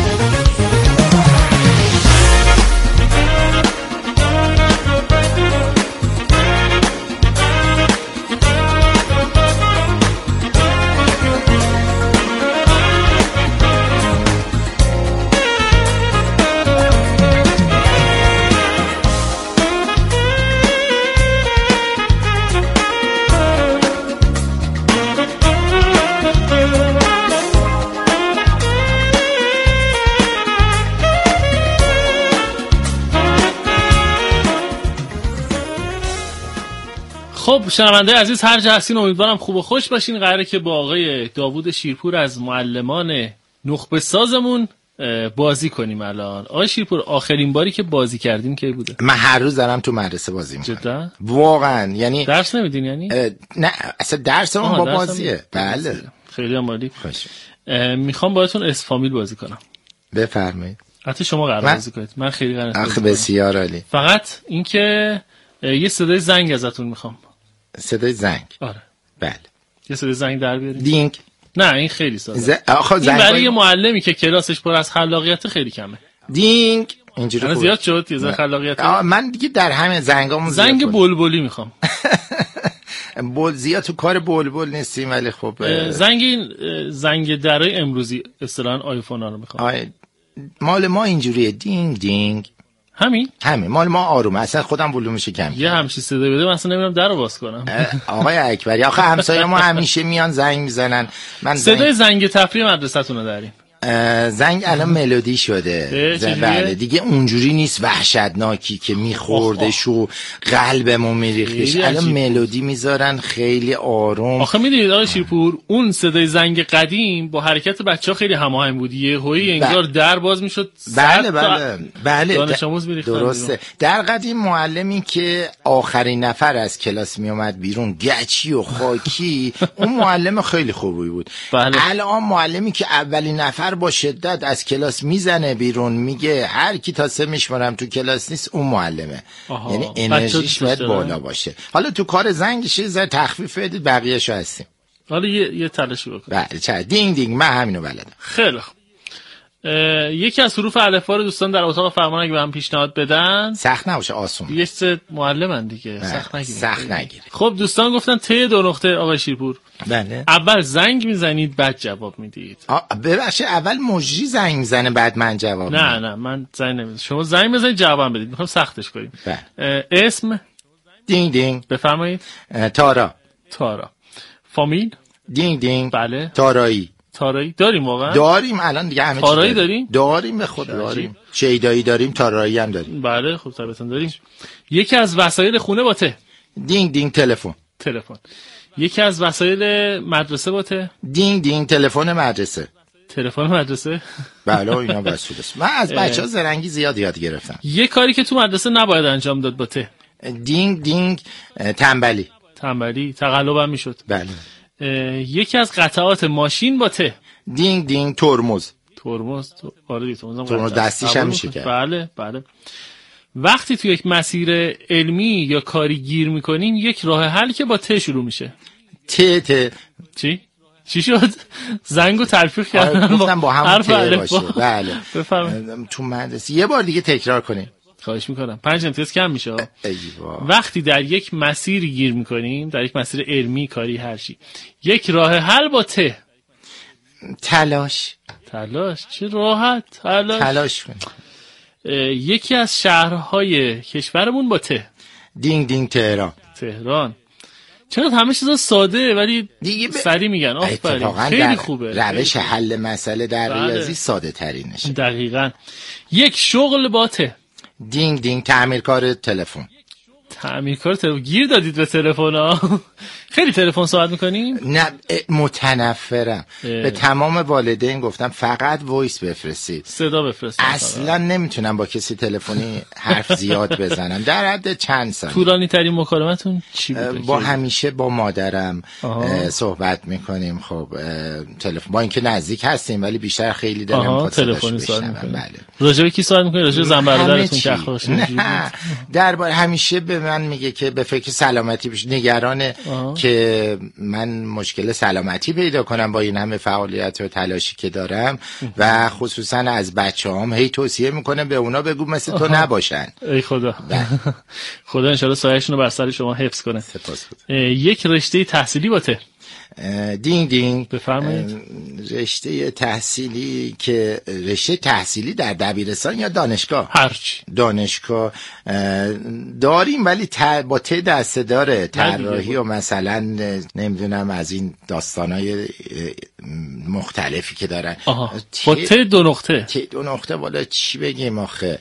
خب شنونده عزیز هر جا هستین امیدوارم خوب و خوش باشین. قراره که با آقای داوود شیرپور از معلمان نخبه سازمون بازی کنیم. الان آقای شیرپور آخرین باری که بازی کردیم کی بوده؟ من هر روز دارم تو مدرسه بازی میکنم. جدا؟ واقعا یعنی درس نمیدین یعنی؟ نه اصلا درسمون با بازیه. بله خیلی عالی. میخوام باهاتون اسفامیل بازی کنم. بفرمایید. حتی شما قرار بازی کنید. من خیلی قرار بازی کنم. بسیار عالی. فقط اینکه یه صدای زنگ ازتون میخوام. صدای زنگ؟ آره. بله. یه صدای زنگ در بیارید. دینگ. نه این خیلی ساده. این برای یه معلمی که کلاسش پر از خلاقیت خیلی کمه. دینگ. اینجوری زیاد شد یه ذره خلاقیت. من دیگه در همه زنگامون زنگ بلبلی میخوام. زیاد تو کار بلبل نیستیم ولی خب زنگ درای امروزی اصطلاحاً آیفون ها رو میخوام. مال ما اینجوریه دینگ دینگ. همین مال ما آرومه، اصلا خودم ولومش کم. یه همچین صدا بده من اصلا نمیدونم درو باز کنم. آقای اکبری آخه همسایه ما همیشه میان زنگ میزنن. من صدای زنگ تفریح مدرسه‌تون رو داریم. زنگ الان ملودی شده. بله دیگه اونجوری نیست وحشتناکی که میخوردش و قلبمون میریختش. الان ملودی میذارن خیلی آروم. آخه میدونید آقای شیرپور اون صدای زنگ قدیم با حرکت بچه‌ها خیلی هماهنگ بود. یهویی انگار در باز میشد. بله دانش آموز میریختن. درسته. در قدیم معلمی که آخرین نفر از کلاس میومد بیرون گچی و خاکی اون معلم خیلی خوبی بود. الان معلمی که اولین نفر با شدت از کلاس میزنه بیرون میگه هر کی تا 3 میشمارم تو کلاس نیست اون معلمه. یعنی انرژیش باید بالا باشه. حالا تو کار زنگش یه تخفیف بدید بقیه‌شو هستیم. حالا یه تلاشی بکن. بله چه دینگ دینگ من همینو بلدم. خیلی خوب. یکی از حروف الفبا رو دوستان در اتاق فرمان اگه بهم پیشنهاد بدن سخت نباشه آسون. یه سه معلمن دیگه سخت نگیرید. خب دوستان گفتن ته 2 نقطه آقای شیرپور. بله. اول زنگ میزنید بعد جواب میدید. ببخشید اول مجری زنگ میزنه بعد من جواب میدم. نه من زنگ نمیزنم. شما زنگ بزنید جواب بدید. میخوام سختش کنیم. اسم دینگ دینگ. بفرمایید. تارا. فامیل دینگ دینگ. بله. تارایی. تارایی داریم واقعا؟ داریم الان دیگه همه چی تارایی داریم؟ داریم به خدا داریم. شیدایی داریم، تارایی هم داریم. بله خب طبعا داریم. یکی از وسایل خونه با ته. دینگ دینگ تلفن. یکی از وسایل مدرسه با ته. دینگ دینگ تلفن مدرسه. تلفن مدرسه؟ بله اینا وسیله است. من از بچه‌ها زرنگی زیاد یاد گرفتم. یه کاری که تو مدرسه نباید انجام داد با ته. دینگ دینگ تنبلی، تقلبم میشد. بله. یکی از قطعات ماشین با ته. دینگ دینگ ترمز. آره ترمز دستیش هم میشه کرد. بله. وقتی تو یک مسیر علمی یا کاری گیر میکنین یک راه حل که با ته شروع میشه. ته چی شد؟ زنگو تلفیق کردم گفتم با هم ته باشه. بله. بفرمایید. تو مدرسه یه بار دیگه تکرار کنین. خواهش میکنم. 5 امتیاز کم میشه. وقتی در یک مسیر گیر میکنیم، در یک مسیر علمی، کاری، هر چی، یک راه حل با ته. تلاش چه راحت. تلاش کن. یکی از شهرهای کشورمون با ته. دینگ دینگ تهران. چقدر همه چیزا ساده ولی سری میگن. آفرین خیلی خوبه. روش حل مسئله در ریاضی ساده ترینشه. دقیقاً. یک شغل با ته. دینگ دینگ تعمیرکار تلفن. گیر دادید به تلفن ها. خیلی تلفن صحبت میکنیم؟ نه متنفرم. به تمام والدین گفتم فقط وایس بفرستید، صدا بفرستید. اصلا نمیتونم با کسی تلفنی حرف زیاد بزنم. در حد چند ثانیه. طولانی ترین مکالمتون چی بود؟ همیشه با مادرم صحبت میکنیم. خب تلفن، با اینکه نزدیک هستیم ولی بیشتر خیلی دلم میخواد تلفنی صحبت میکنیم. بله. راجع به کی صحبت میکنید؟ راجع به زن برادرتون که اخلاقش درباره همیشه به من میگه که به فکر سلامتی بشه، نگرانه که من مشکل سلامتی پیدا کنم با این همه فعالیت و تلاشی که دارم و خصوصا از بچه‌هام هی توصیه میکنه به اونا بگو مثل تو نباشن. ای خدا. خدا انشالله سایه‌شون رو بر سر شما حفظ کنه. سپاسگزارم. یک رشته تحصیلی باته. دینگ دینگ. بفرمایید. رشته تحصیلی در دبیرستان یا دانشگاه؟ هرچی. دانشگاه داریم ولی با ته دسته داره. طراحی و مثلا نمیدونم از این داستانای مختلفی که دارن. با ته 2 نقطه. ته 2 نقطه والا چی بگیم آخه؟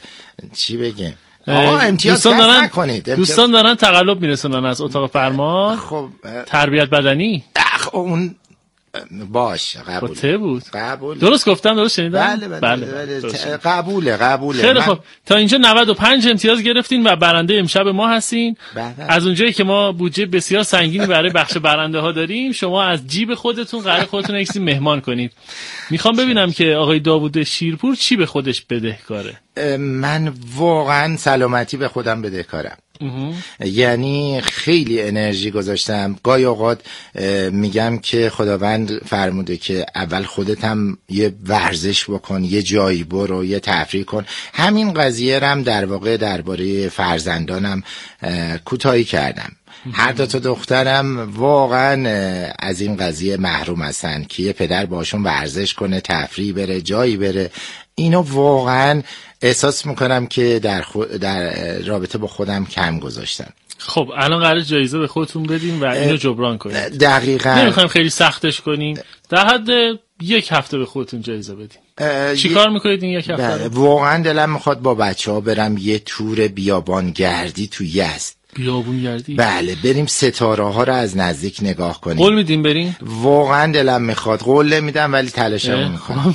امتیاز نکنید. دوستان دارن تقلب میرسونن از اتاق فرمان. خب تربیت بدنی. اون باش قبول. ته بود. قبول. درست گفتم؟ درست شنیدم؟ بله. قبوله. خیلی خب. تا اینجا 95 امتیاز گرفتین و برنده امشب ما هستین. از اونجایی که ما بودجه بسیار سنگینی برای بخش برنده ها داریم، شما از جیب خودتون قرار خودتون یک چیزی مهمان کنید. میخوام ببینم که آقای داوود شیرپور چی به خودش بدهکاره. من واقعا سلامتی به خودم بدهکارم. یعنی خیلی انرژی گذاشتم. گاهی اوقات میگم که خداوند فرموده که اول خودت هم یه ورزش بکن، یه جایی برو، یه تفریح کن. همین قضیه رم در واقع درباره فرزندانم کوتاهی کردم. هر 2 تا دخترم واقعا از این قضیه محروم هستن که یه پدر باشون ورزش کنه، تفریح بره، جایی بره. اینو واقعا احساس میکنم که در رابطه با خودم کم گذاشتم. خب الان قراره جایزه به خودتون بدیم و اینو جبران کنید. دقیقاً. نمیخوایم خیلی سختش کنیم. در حد 1 هفته به خودتون جایزه بدیم. چی کار میکنید این 1 هفته؟ واقعا دلم میخواد با بچه‌ها برم یه تور بیابانگردی تو یزد. بیابونگردی؟ بله، بریم ستاره ها رو از نزدیک نگاه کنیم. قول میدیم بریم؟ واقعا دلم میخواد. قول نمیدم ولی تلاشمو میکنم.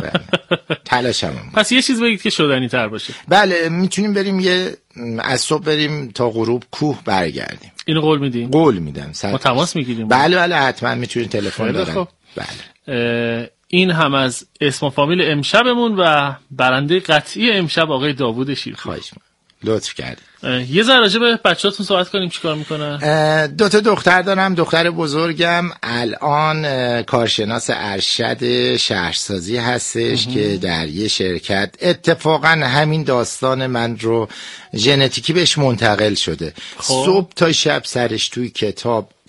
پس یه چیز بگید که شدنی تر باشه. بله، میتونیم بریم از صبح بریم تا غروب کوه برگردیم. اینو قول میدیم؟ قول میدم. ما تماس میگیریم؟ بله حتما میتونید تلفن بزنید. بله. این هم از اسم و فامیل امشبمون و برنده قطعی امشب آقای داوود شیرپور. خواهش می‌کنم. لطف کردید. یه ذره راجع به بچه‌هاتون صحبت کنیم. چیکار میکنن؟ 2 تا دختر دارم. دختر بزرگم الان کارشناس ارشد شهرسازی هستش که در یه شرکت اتفاقا همین داستان من رو ژنتیکی بهش منتقل شده. صبح تا شب سرش توی کتاب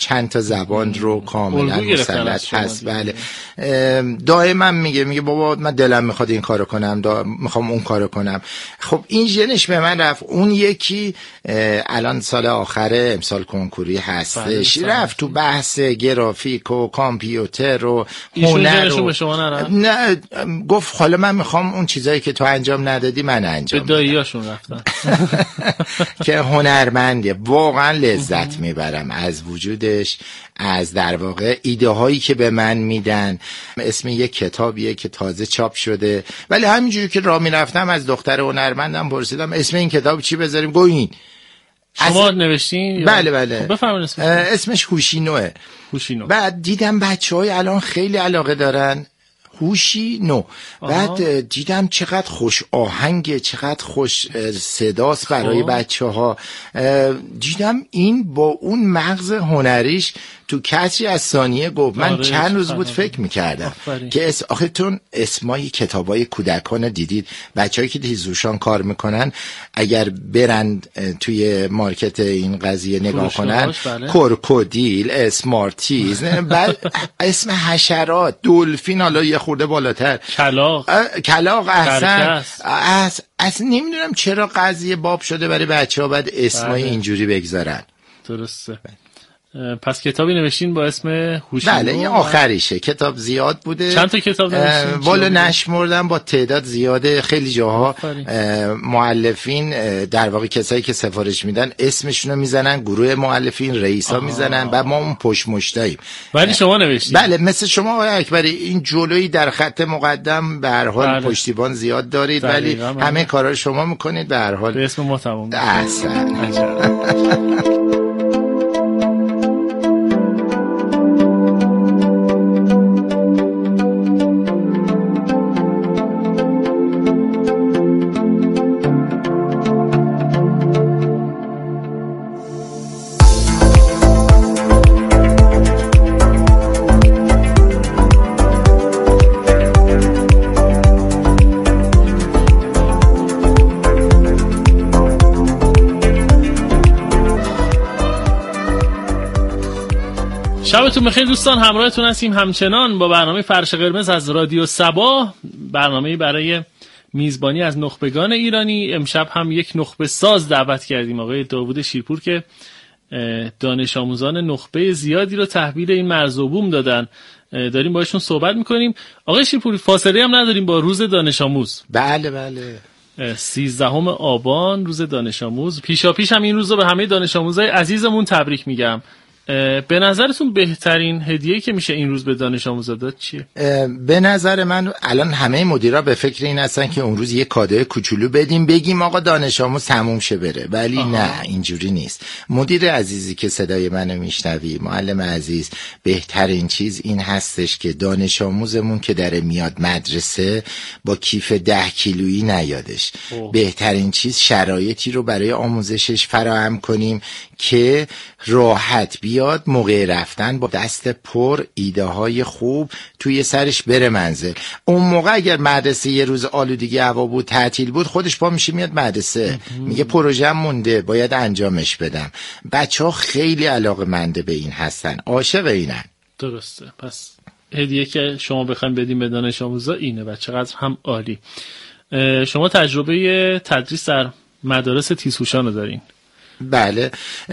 چند تا زبان رو کاملا مسلط هست. بله دائما میگه بابا من دلم میخواد این کارو کنم، میخوام اون کارو کنم. خب این ژنش به من رفت. اون یکی الان سال آخره امسال کنکوری هستش، رفت تو بحث گرافیک و کامپیوتر و هنر و به شما نه گفت حالا من میخوام اون چیزایی که تو انجام ندادی من انجام بدم. به داییاشون رفتن که هنرمنده، واقعا لذت میبرم از وجودش، از در واقع ایده هایی که به من میدن. اسم یک کتابیه که تازه چاپ شده، ولی همینجوری که راه میرفتم از دختر هنرمندم پرسیدم اسم این کتاب چی بذاریم، گو این. شما نوشتین؟ بله خب بفرمایید اسمش هوشینوه. بعد دیدم بچهای الان خیلی علاقه دارن هوشینو. بعد دیدم چقدر خوش آهنگه، چقدر خوش صداست برای بچه‌ها. دیدم این با اون مغز هنریش تو کسری از ثانیه گفت. من چند روز بود فکر میکردم که آخه تون اسمای کتابای کودکان دیدید، بچه‌هایی که تیزهوشان کار میکنن اگر برند توی مارکت این قضیه نگاه کنن، کرکودیل، اسمارتیز، بعد اسم حشرات، دلفین، حالا یه خورده بالاتر کلاغ اصلا نمیدونم چرا قضیه باب شده برای بچه‌ها بعد اسمای اینجوری بگذارن. درسته. پس کتابی نوشتین با اسم هوشینو؟ بله این آخریشه. کتاب زیاد بوده. چند تا کتاب نوشتین؟ والا نشمردم، با تعداد زیاده. خیلی جاها مؤلفین در واقع کسایی که سفارش میدن اسمشونو میزنن، گروه مؤلفین رئیسا میزنن، بعد ما اون پشت مشتاییم. ولی شما نوشتین؟ بله مثل شما آقای اکبری این جلویی در خط مقدم به هر حال پشتیبان زیاد دارید، ولی همه کارا رو شما میکنید به هر حال. به اسم ما تمام. شبتون بخیر دوستان، همراهتون هستیم همچنان با برنامه فرش قرمز از رادیو صبا، برنامه‌ای برای میزبانی از نخبگان ایرانی. امشب هم یک نخبه ساز دعوت کردیم، آقای داوود شیرپور، که دانش آموزان نخبه زیادی رو تحویل این مرز و بوم دادن. داریم باشون صحبت میکنیم. آقای شیرپور فاصله هم نداریم با روز دانش آموز. بله 13 آبان روز دانش آموز. پیشاپیش هم این روز رو به همه دانش آموزای عزیزمون تبریک میگم. به نظرتون بهترین هدیه‌ای که میشه این روز به دانش آموزا داد چیه؟ به نظر من الان همه مدیرا به فکر این هستن که اون روز یه کادوی کوچولو بدیم بگیم آقا دانش آموز تموم شه بره، ولی نه اینجوری نیست. مدیر عزیزی که صدای منو میشنوی، معلم عزیز، بهترین چیز این هستش که دانش آموزمون که داره میاد مدرسه با کیف 10 کیلویی نیادش. بهترین چیز شرایطی رو برای آموزشش فراهم کنیم که راحت بیاد موقع رفتن با دست پر ایده های خوب توی سرش بره منزل. اون موقع اگر مدرسه یه روز آلودگی هوا بود، تعطیل بود، خودش پا میشه میاد مدرسه میگه پروژه مونده باید انجامش بدم. بچه ها خیلی علاقه‌مند به این هستن، عاشق اینن. درسته. پس هدیه که شما بخواید بدیم به دانش آموزا اینه و چقدر هم عالی. شما تجربه تدریس در مدارس تیزهوشان رو دارین؟ بله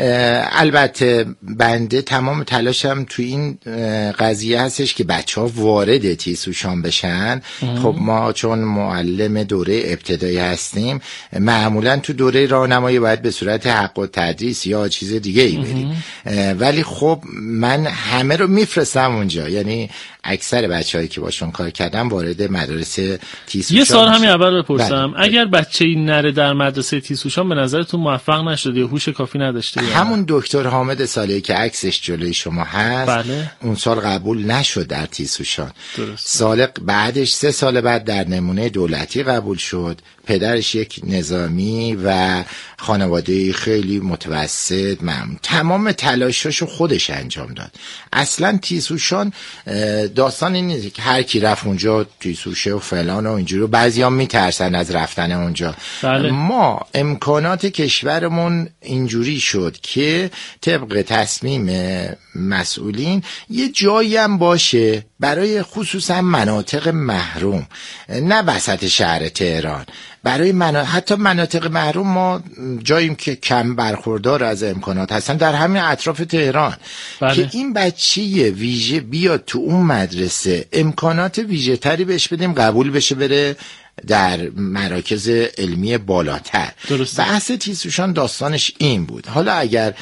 البته بنده تمام تلاشم تو این قضیه هستش که بچه ها وارد تیزهوشان بشن. خب ما چون معلم دوره ابتدایی هستیم معمولا تو دوره راهنمایی باید به صورت حق و تدریس یا چیز دیگه ای بریم، ولی خب من همه رو میفرستم اونجا، یعنی اکثر بچه‌هایی که باشون کار کردم وارد مدارس تیزهوشان. یه سوال همین اول بپرسم، اگر بچه‌ای نره در مدرسه تیزهوشان به نظرتون موفق نشده یا هوش کافی نداشته؟ همون دکتر حامد صالحی که عکسش جلوی شما هست، اون سال قبول نشد در تیزهوشان. سال بعدش 3 سال بعد در نمونه دولتی قبول شد. پدرش یک نظامی و خانواده خیلی متوسط، تمام تلاشاشو خودش انجام داد. اصلا تیزهوشان داستان این نیست که هر کی رفت اونجا تیزهوشه و فلان و اینجوری، بعضیا میترسن از رفتن اونجا. ما امکانات کشورمون اینجوری شد که طبق تصمیم مسئولین یه جایی هم باشه برای خصوصا مناطق محروم، نه وسط شهر تهران، برای حتی مناطق محروم ما جاییم که کم برخوردار از امکانات هستن در همین اطراف تهران. بله. که این بچه ویژه بیاد تو اون مدرسه، امکانات ویژه تری بهش بدیم، قبول بشه بره در مراکز علمی بالاتر. درسته. بحث تیزهوشان داستانش این بود. حالا اگر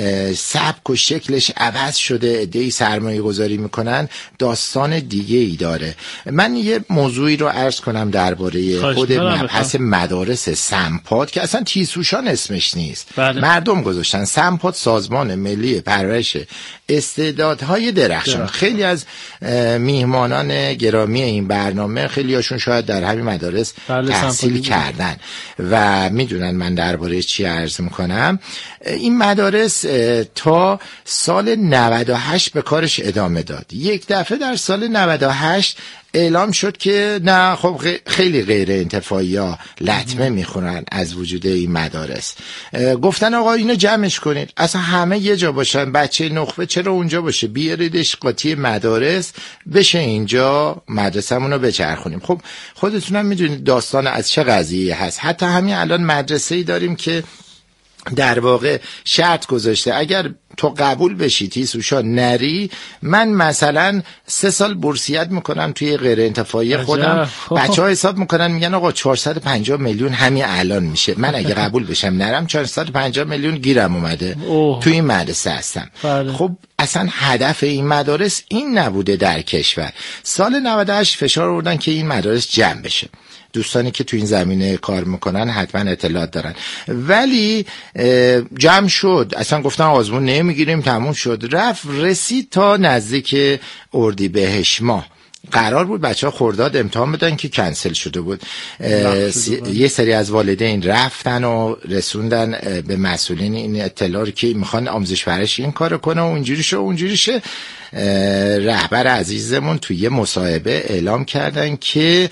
سبک و شکلش عوض شده، عده‌ای سرمایه گذاری میکنن، داستان دیگه ای داره. من یه موضوعی رو عرض کنم درباره خود مبحث مدارس سمپاد که اصلا تیزهوشان اسمش نیست. بله. مردم گذاشتن سمپاد، سازمان ملی پرورش استعدادهای درخشان. خیلی از میهمانان گرامی این برنامه خیلی هاشون شاید در همین مدارس تحصیل کردن و میدونن من درباره چی عرض میکنم. این مدارس تا سال 98 به کارش ادامه داد. یک دفعه در سال 98 اعلام شد که نه، خب خیلی غیر انتفاعی ها لطمه میخورن از وجود این مدارس. گفتن آقا اینو جمعش کنید، اصلا همه یه جا باشن، بچه نخبه چرا اونجا باشه، بیاریدش قاطی مدارس بشه اینجا مدرسه‌مون رو بچرخونیم. خب خودتونم میدونید داستان از چه قضیه هست. حتی همین الان مدرسه‌ای داریم که در واقع شرط گذاشته اگر تو قبول بشی تیزهوشان نری، من مثلا 3 سال بورسیت میکنم توی غیر انتفاعی خودم. بچه ها حساب میکنن میگن آقا 450 میلیون همین الان میشه، من اگه قبول بشم نرم 450 میلیون گیرم اومده توی این مدرسه هستم. خب اصلا هدف این مدارس این نبوده در کشور. سال 98 فشار آوردن که این مدارس جمع بشه. دوستانی که تو این زمینه کار میکنن حتما اطلاعات دارن. ولی جمع شد، اصلا گفتن آزمون نمیگیریم، تموم شد، رسید تا نزدیک اردیبهشت ماه. قرار بود بچه‌ها خرداد امتحان بدن که کنسل شده بود. یه سری از والدین رفتن و رسوندن به مسئولین این اطلاع رو که میخوان آموزش پرورش این کارو کنه و اونجوری شه. رهبر عزیزمون توی یه مصاحبه اعلام کردن که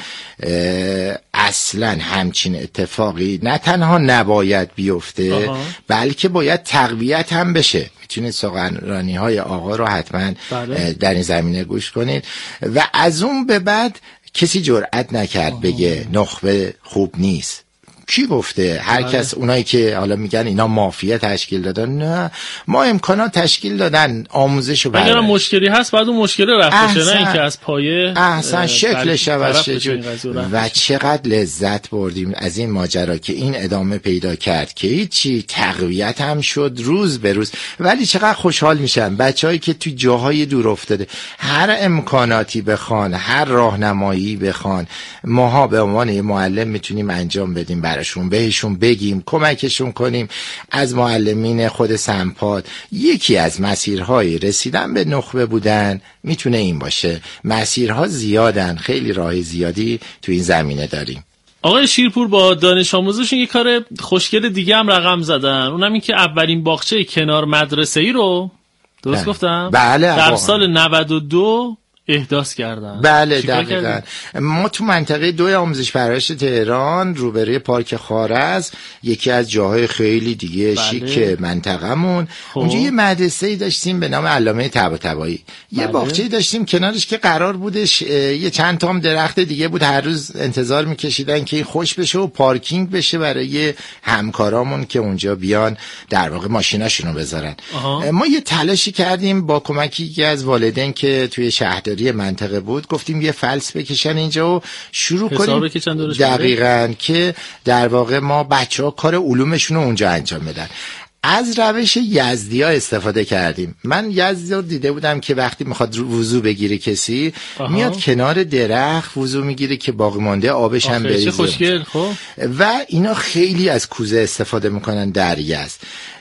اصلا همچین اتفاقی نه تنها نباید بیفته بلکه باید تقویت هم بشه. میتونید سخنرانی های آقا رو حتما در این زمینه گوش کنید. و از اون به بعد کسی جرئت نکرد بگه نخبه خوب نیست. کی گفته؟ هر کس، اونایی که حالا میگن اینا مافیا تشکیل دادن، نه، ما امکانات تشکیل دادن، آموزش رو اگر مشکلی هست بعد اون مشکل رفت بشه، نه اینکه از پایه احسن شکلش عوض شه. و چقدر لذت بردیم از این ماجرا که این ادامه پیدا کرد که هیچی، تقویت هم شد روز به روز. ولی چقدر خوشحال میشن بچه‌هایی که تو جاهای دور افتاده هر امکاناتی بخوان، هر راهنمایی بخوان، ماها به عنوان یه معلم میتونیم انجام بدیم، بهشون بگیم، کمکشون کنیم. از معلمین خود سمپاد یکی از مسیرهای رسیدن به نخبه بودن میتونه این باشه. مسیرها زیادن، خیلی راه زیادی تو این زمینه داریم. آقای شیرپور با دانش آموزشون یه کار خوشگل دیگه هم رقم زدن، اونم این که اولین باغچه کنار مدرسه‌ای رو درست گفتم؟ بله. در سال 92 احداث کردن. بله دقیقاً. ما تو منطقه 2 آموزش پرورش تهران روبروی پارک خوارز، یکی از جاهای خیلی دیگه شیک منطقه‌مون، اونجا یه مدرسه‌ای داشتیم به نام علامه طباطبایی. یه باغچه‌ای داشتیم کنارش که قرار بودش یه چند تا هم درخت دیگه بود، هر روز انتظار می‌کشیدن که خوش بشه و پارکینگ بشه برای همکارامون که اونجا بیان در واقع ماشیناشونو بذارن. ما یه تلاشی کردیم با کمکی یکی از والدین که توی شهرداری منطقه بود، گفتیم یه فلس بکشن اینجا و شروع کنیم دقیقاً که در واقع ما بچه‌ها کار علومشون رو اونجا انجام بدن. از روش یزدی ها استفاده کردیم. من یزدی رو دیده بودم که وقتی میخواد وضو بگیره کسی میاد کنار درخت وضو میگیره که باقی مانده آبش هم بریزه. خوشگل. و اینا خیلی از کوزه استفاده میکنن در یزد.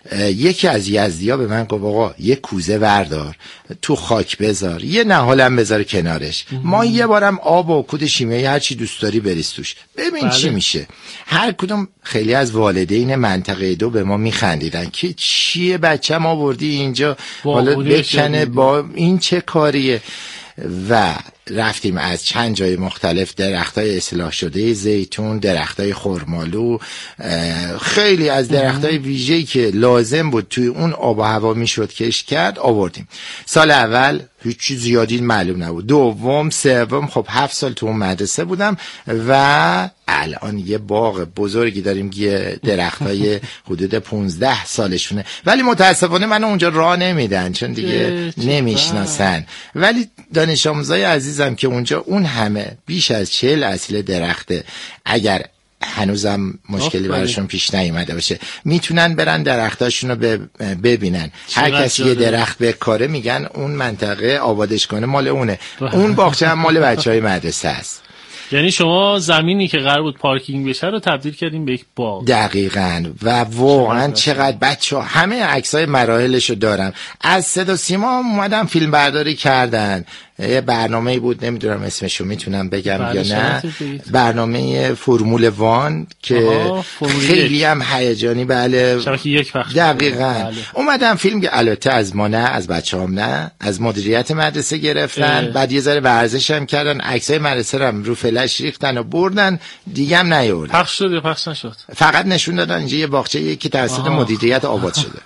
یکی از یزدی ها به من گفت آقا یه کوزه وردار تو خاک بذار، یه نهالم بذار کنارش، ما یه بارم آب و کود شیمیایی هر چی دوست داری بریز توش، ببین چی میشه. هر کدوم خیلی از والدین منطقه 2 به ما میخندیدن که چیه بچه ما بردی اینجا حالا بکنه، با این چه کاریه. و رفتیم از چند جای مختلف، درختای اصلاح شده زیتون، درختای خرمالو، خیلی از درختای ویژه‌ای که لازم بود توی اون آب و هوا میشد کشت کرد آوردیم. سال اول هیچ چیز زیادی معلوم نبود، دوم سوم خب 7 سال تو اون مدرسه بودم و الان یه باغ بزرگی داریم که درختای حدود 15 سالشونه، ولی متاسفانه من اونجا راه نمیدن چون دیگه نمیشناسن. ولی دانش آموزای عزیزم که اونجا اون همه بیش از 40 اصل درخته، اگر هنوزم مشکلی براشون پیش نیومده باشه میتونن برن درختاشون رو ببینن. هر کسی یه درخت به کاره میگن اون منطقه آبادش کنه مال اونه، اون باغچه هم مال بچهای مدرسه است. یعنی شما زمینی که قرار بود پارکینگ بشه رو تبدیل کردیم به یک باغ. دقیقاً. و واقعا چقدر بچه‌ها، همه عکسای مراحلشو دارم. از صدا سیما اومدن فیلم برداری کردن، یه برنامه‌ای بود نمیدونم اسمشو میتونم بگم یا نه، برنامه فرمول وان که خیلی هم هیجانی. بله شبکه یک پخش. دقیقاً. اومدن فیلم که البته از ما نه، از بچه‌هام نه، از مدیریت مدرسه گرفتن، بعد یه ذره ورزش هم کردن، عکسای مدرسه رو رو فلش ریختن و بردن، دیگه هم نیوردن. پخش شد یا پخش نشد؟ فقط نشون دادن اینجا یه باغچه‌ای که توسط مدیریت آباد شده.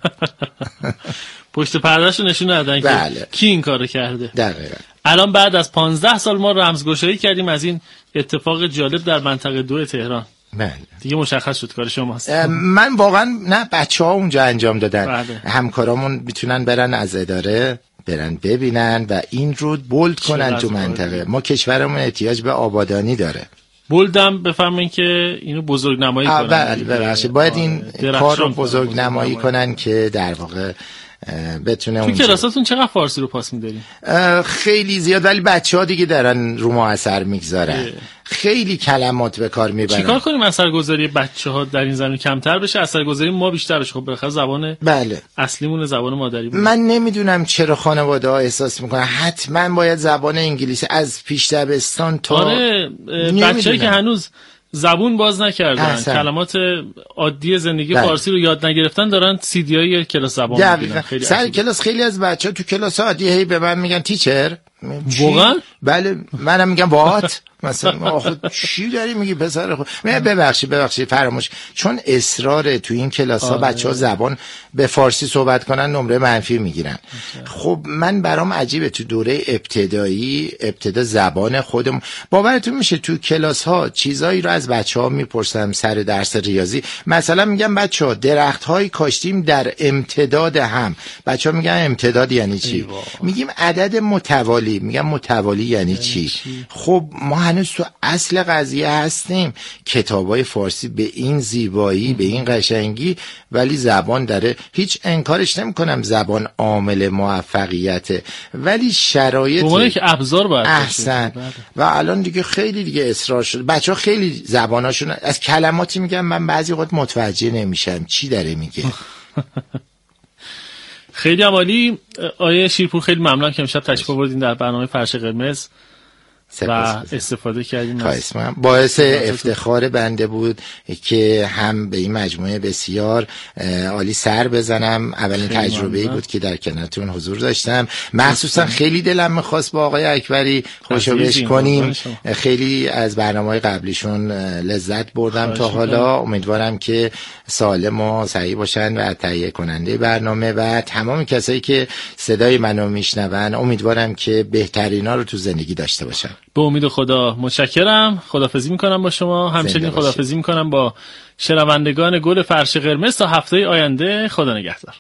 پشت پردهشو نشون ندادن که کی این کارو کرده. دقیقاً. الان بعد از 15 سال ما رمزگشایی کردیم از این اتفاق جالب در منطقه 2 تهران. بله. دیگه مشخص شد کار شماست. من واقعا نه، بچه‌ها اونجا انجام دادن. همکارامون میتونن برن از اداره برن ببینن و این رو بولد کنن تو منطقه. ما کشورمون احتیاج به آبادانی داره. بولدم بفهمین که اینو بزرگ نمایی کنن. بله ببخشید، باید این کار رو بزرگ نمایی کنن که در واقع بتونه. تو کلاساتون چقدر فارسی رو پاس می‌دارین؟ خیلی زیاد، ولی بچه‌ها دیگه دارن رو ما اثر میگذارن، خیلی کلمات به کار میبرن. چیکار کنیم اثرگذاری بچه‌ها در این زمینه کمتر بشه، اثرگذاری ما بیشتر بشه؟ خب بالاخره زبان اصلیمون زبان مادری بود. من نمیدونم چرا خانواده‌ها احساس میکنن حتما باید زبان انگلیسی از پیش دبستان تا بچه‌ای که هنوز زبون باز نکردن، کلمات عادی زندگی فارسی رو یاد نگرفتن، دارن سی‌دی‌های کلاس زبان می‌بینن. خیلی سر کلاس خیلی از بچه‌ها تو کلاس عادی هی به من میگن تیچر. واقعا؟ بله، منم میگم وات. مثلا آخه چی داری میگی پسر خود؟ ببخشید فراموش، چون اصرار تو این کلاس‌ها بچه‌ها زبان به فارسی صحبت کنن نمره منفی میگیرن. خب من برام عجیبه تو دوره ابتدا زبان خودم، باورتون میشه تو کلاس‌ها چیزایی رو از بچه‌ها میپرسم سر درس ریاضی، مثلا میگم بچه‌ها درخت‌هایی کاشتیم در امتداد هم. بچه‌ها میگن امتداد یعنی چی؟ میگیم عدد متوالی. میگم متوالی یعنی چی؟ خب ما هنوز تو اصل قضیه هستیم. کتابای فارسی به این زیبایی، به این قشنگی، ولی زبان داره. هیچ انکارش نمی‌کنم، زبان عامل موفقیته، ولی شرایط بمونه که ابزار باید احسن. و الان دیگه خیلی دیگه اصرار شده. بچه‌ها خیلی زباناشون از کلماتی میگن من بعضی وقت متوجه نمیشم چی داره میگه. خیلی عالی. آیه شیرپور، خیلی ممنون که امشب تشریف آوردین در برنامه فرش قرمز و استفاده کردیم. باعث افتخار بنده بود که هم به این مجموعه بسیار عالی سر بزنم. اولین تجربه‌ای بود که در کنارتون حضور داشتم. مخصوصا خیلی دلم می‌خواست با آقای اکبری خوشوبش کنیم. خیلی از برنامه‌های قبلیشون لذت بردم تا حالا. امیدوارم که سالم و صحیح باشن و تهیه کننده برنامه و تمام کسایی که صدای منو میشنون امیدوارم که بهترینا رو تو زندگی داشته باشن. به امید خدا. متشکرم. خداحافظی میکنم با شما. همچنین خداحافظی میکنم با شنوندگان گل فرش قرمز تا هفته آینده. خدا نگهدار.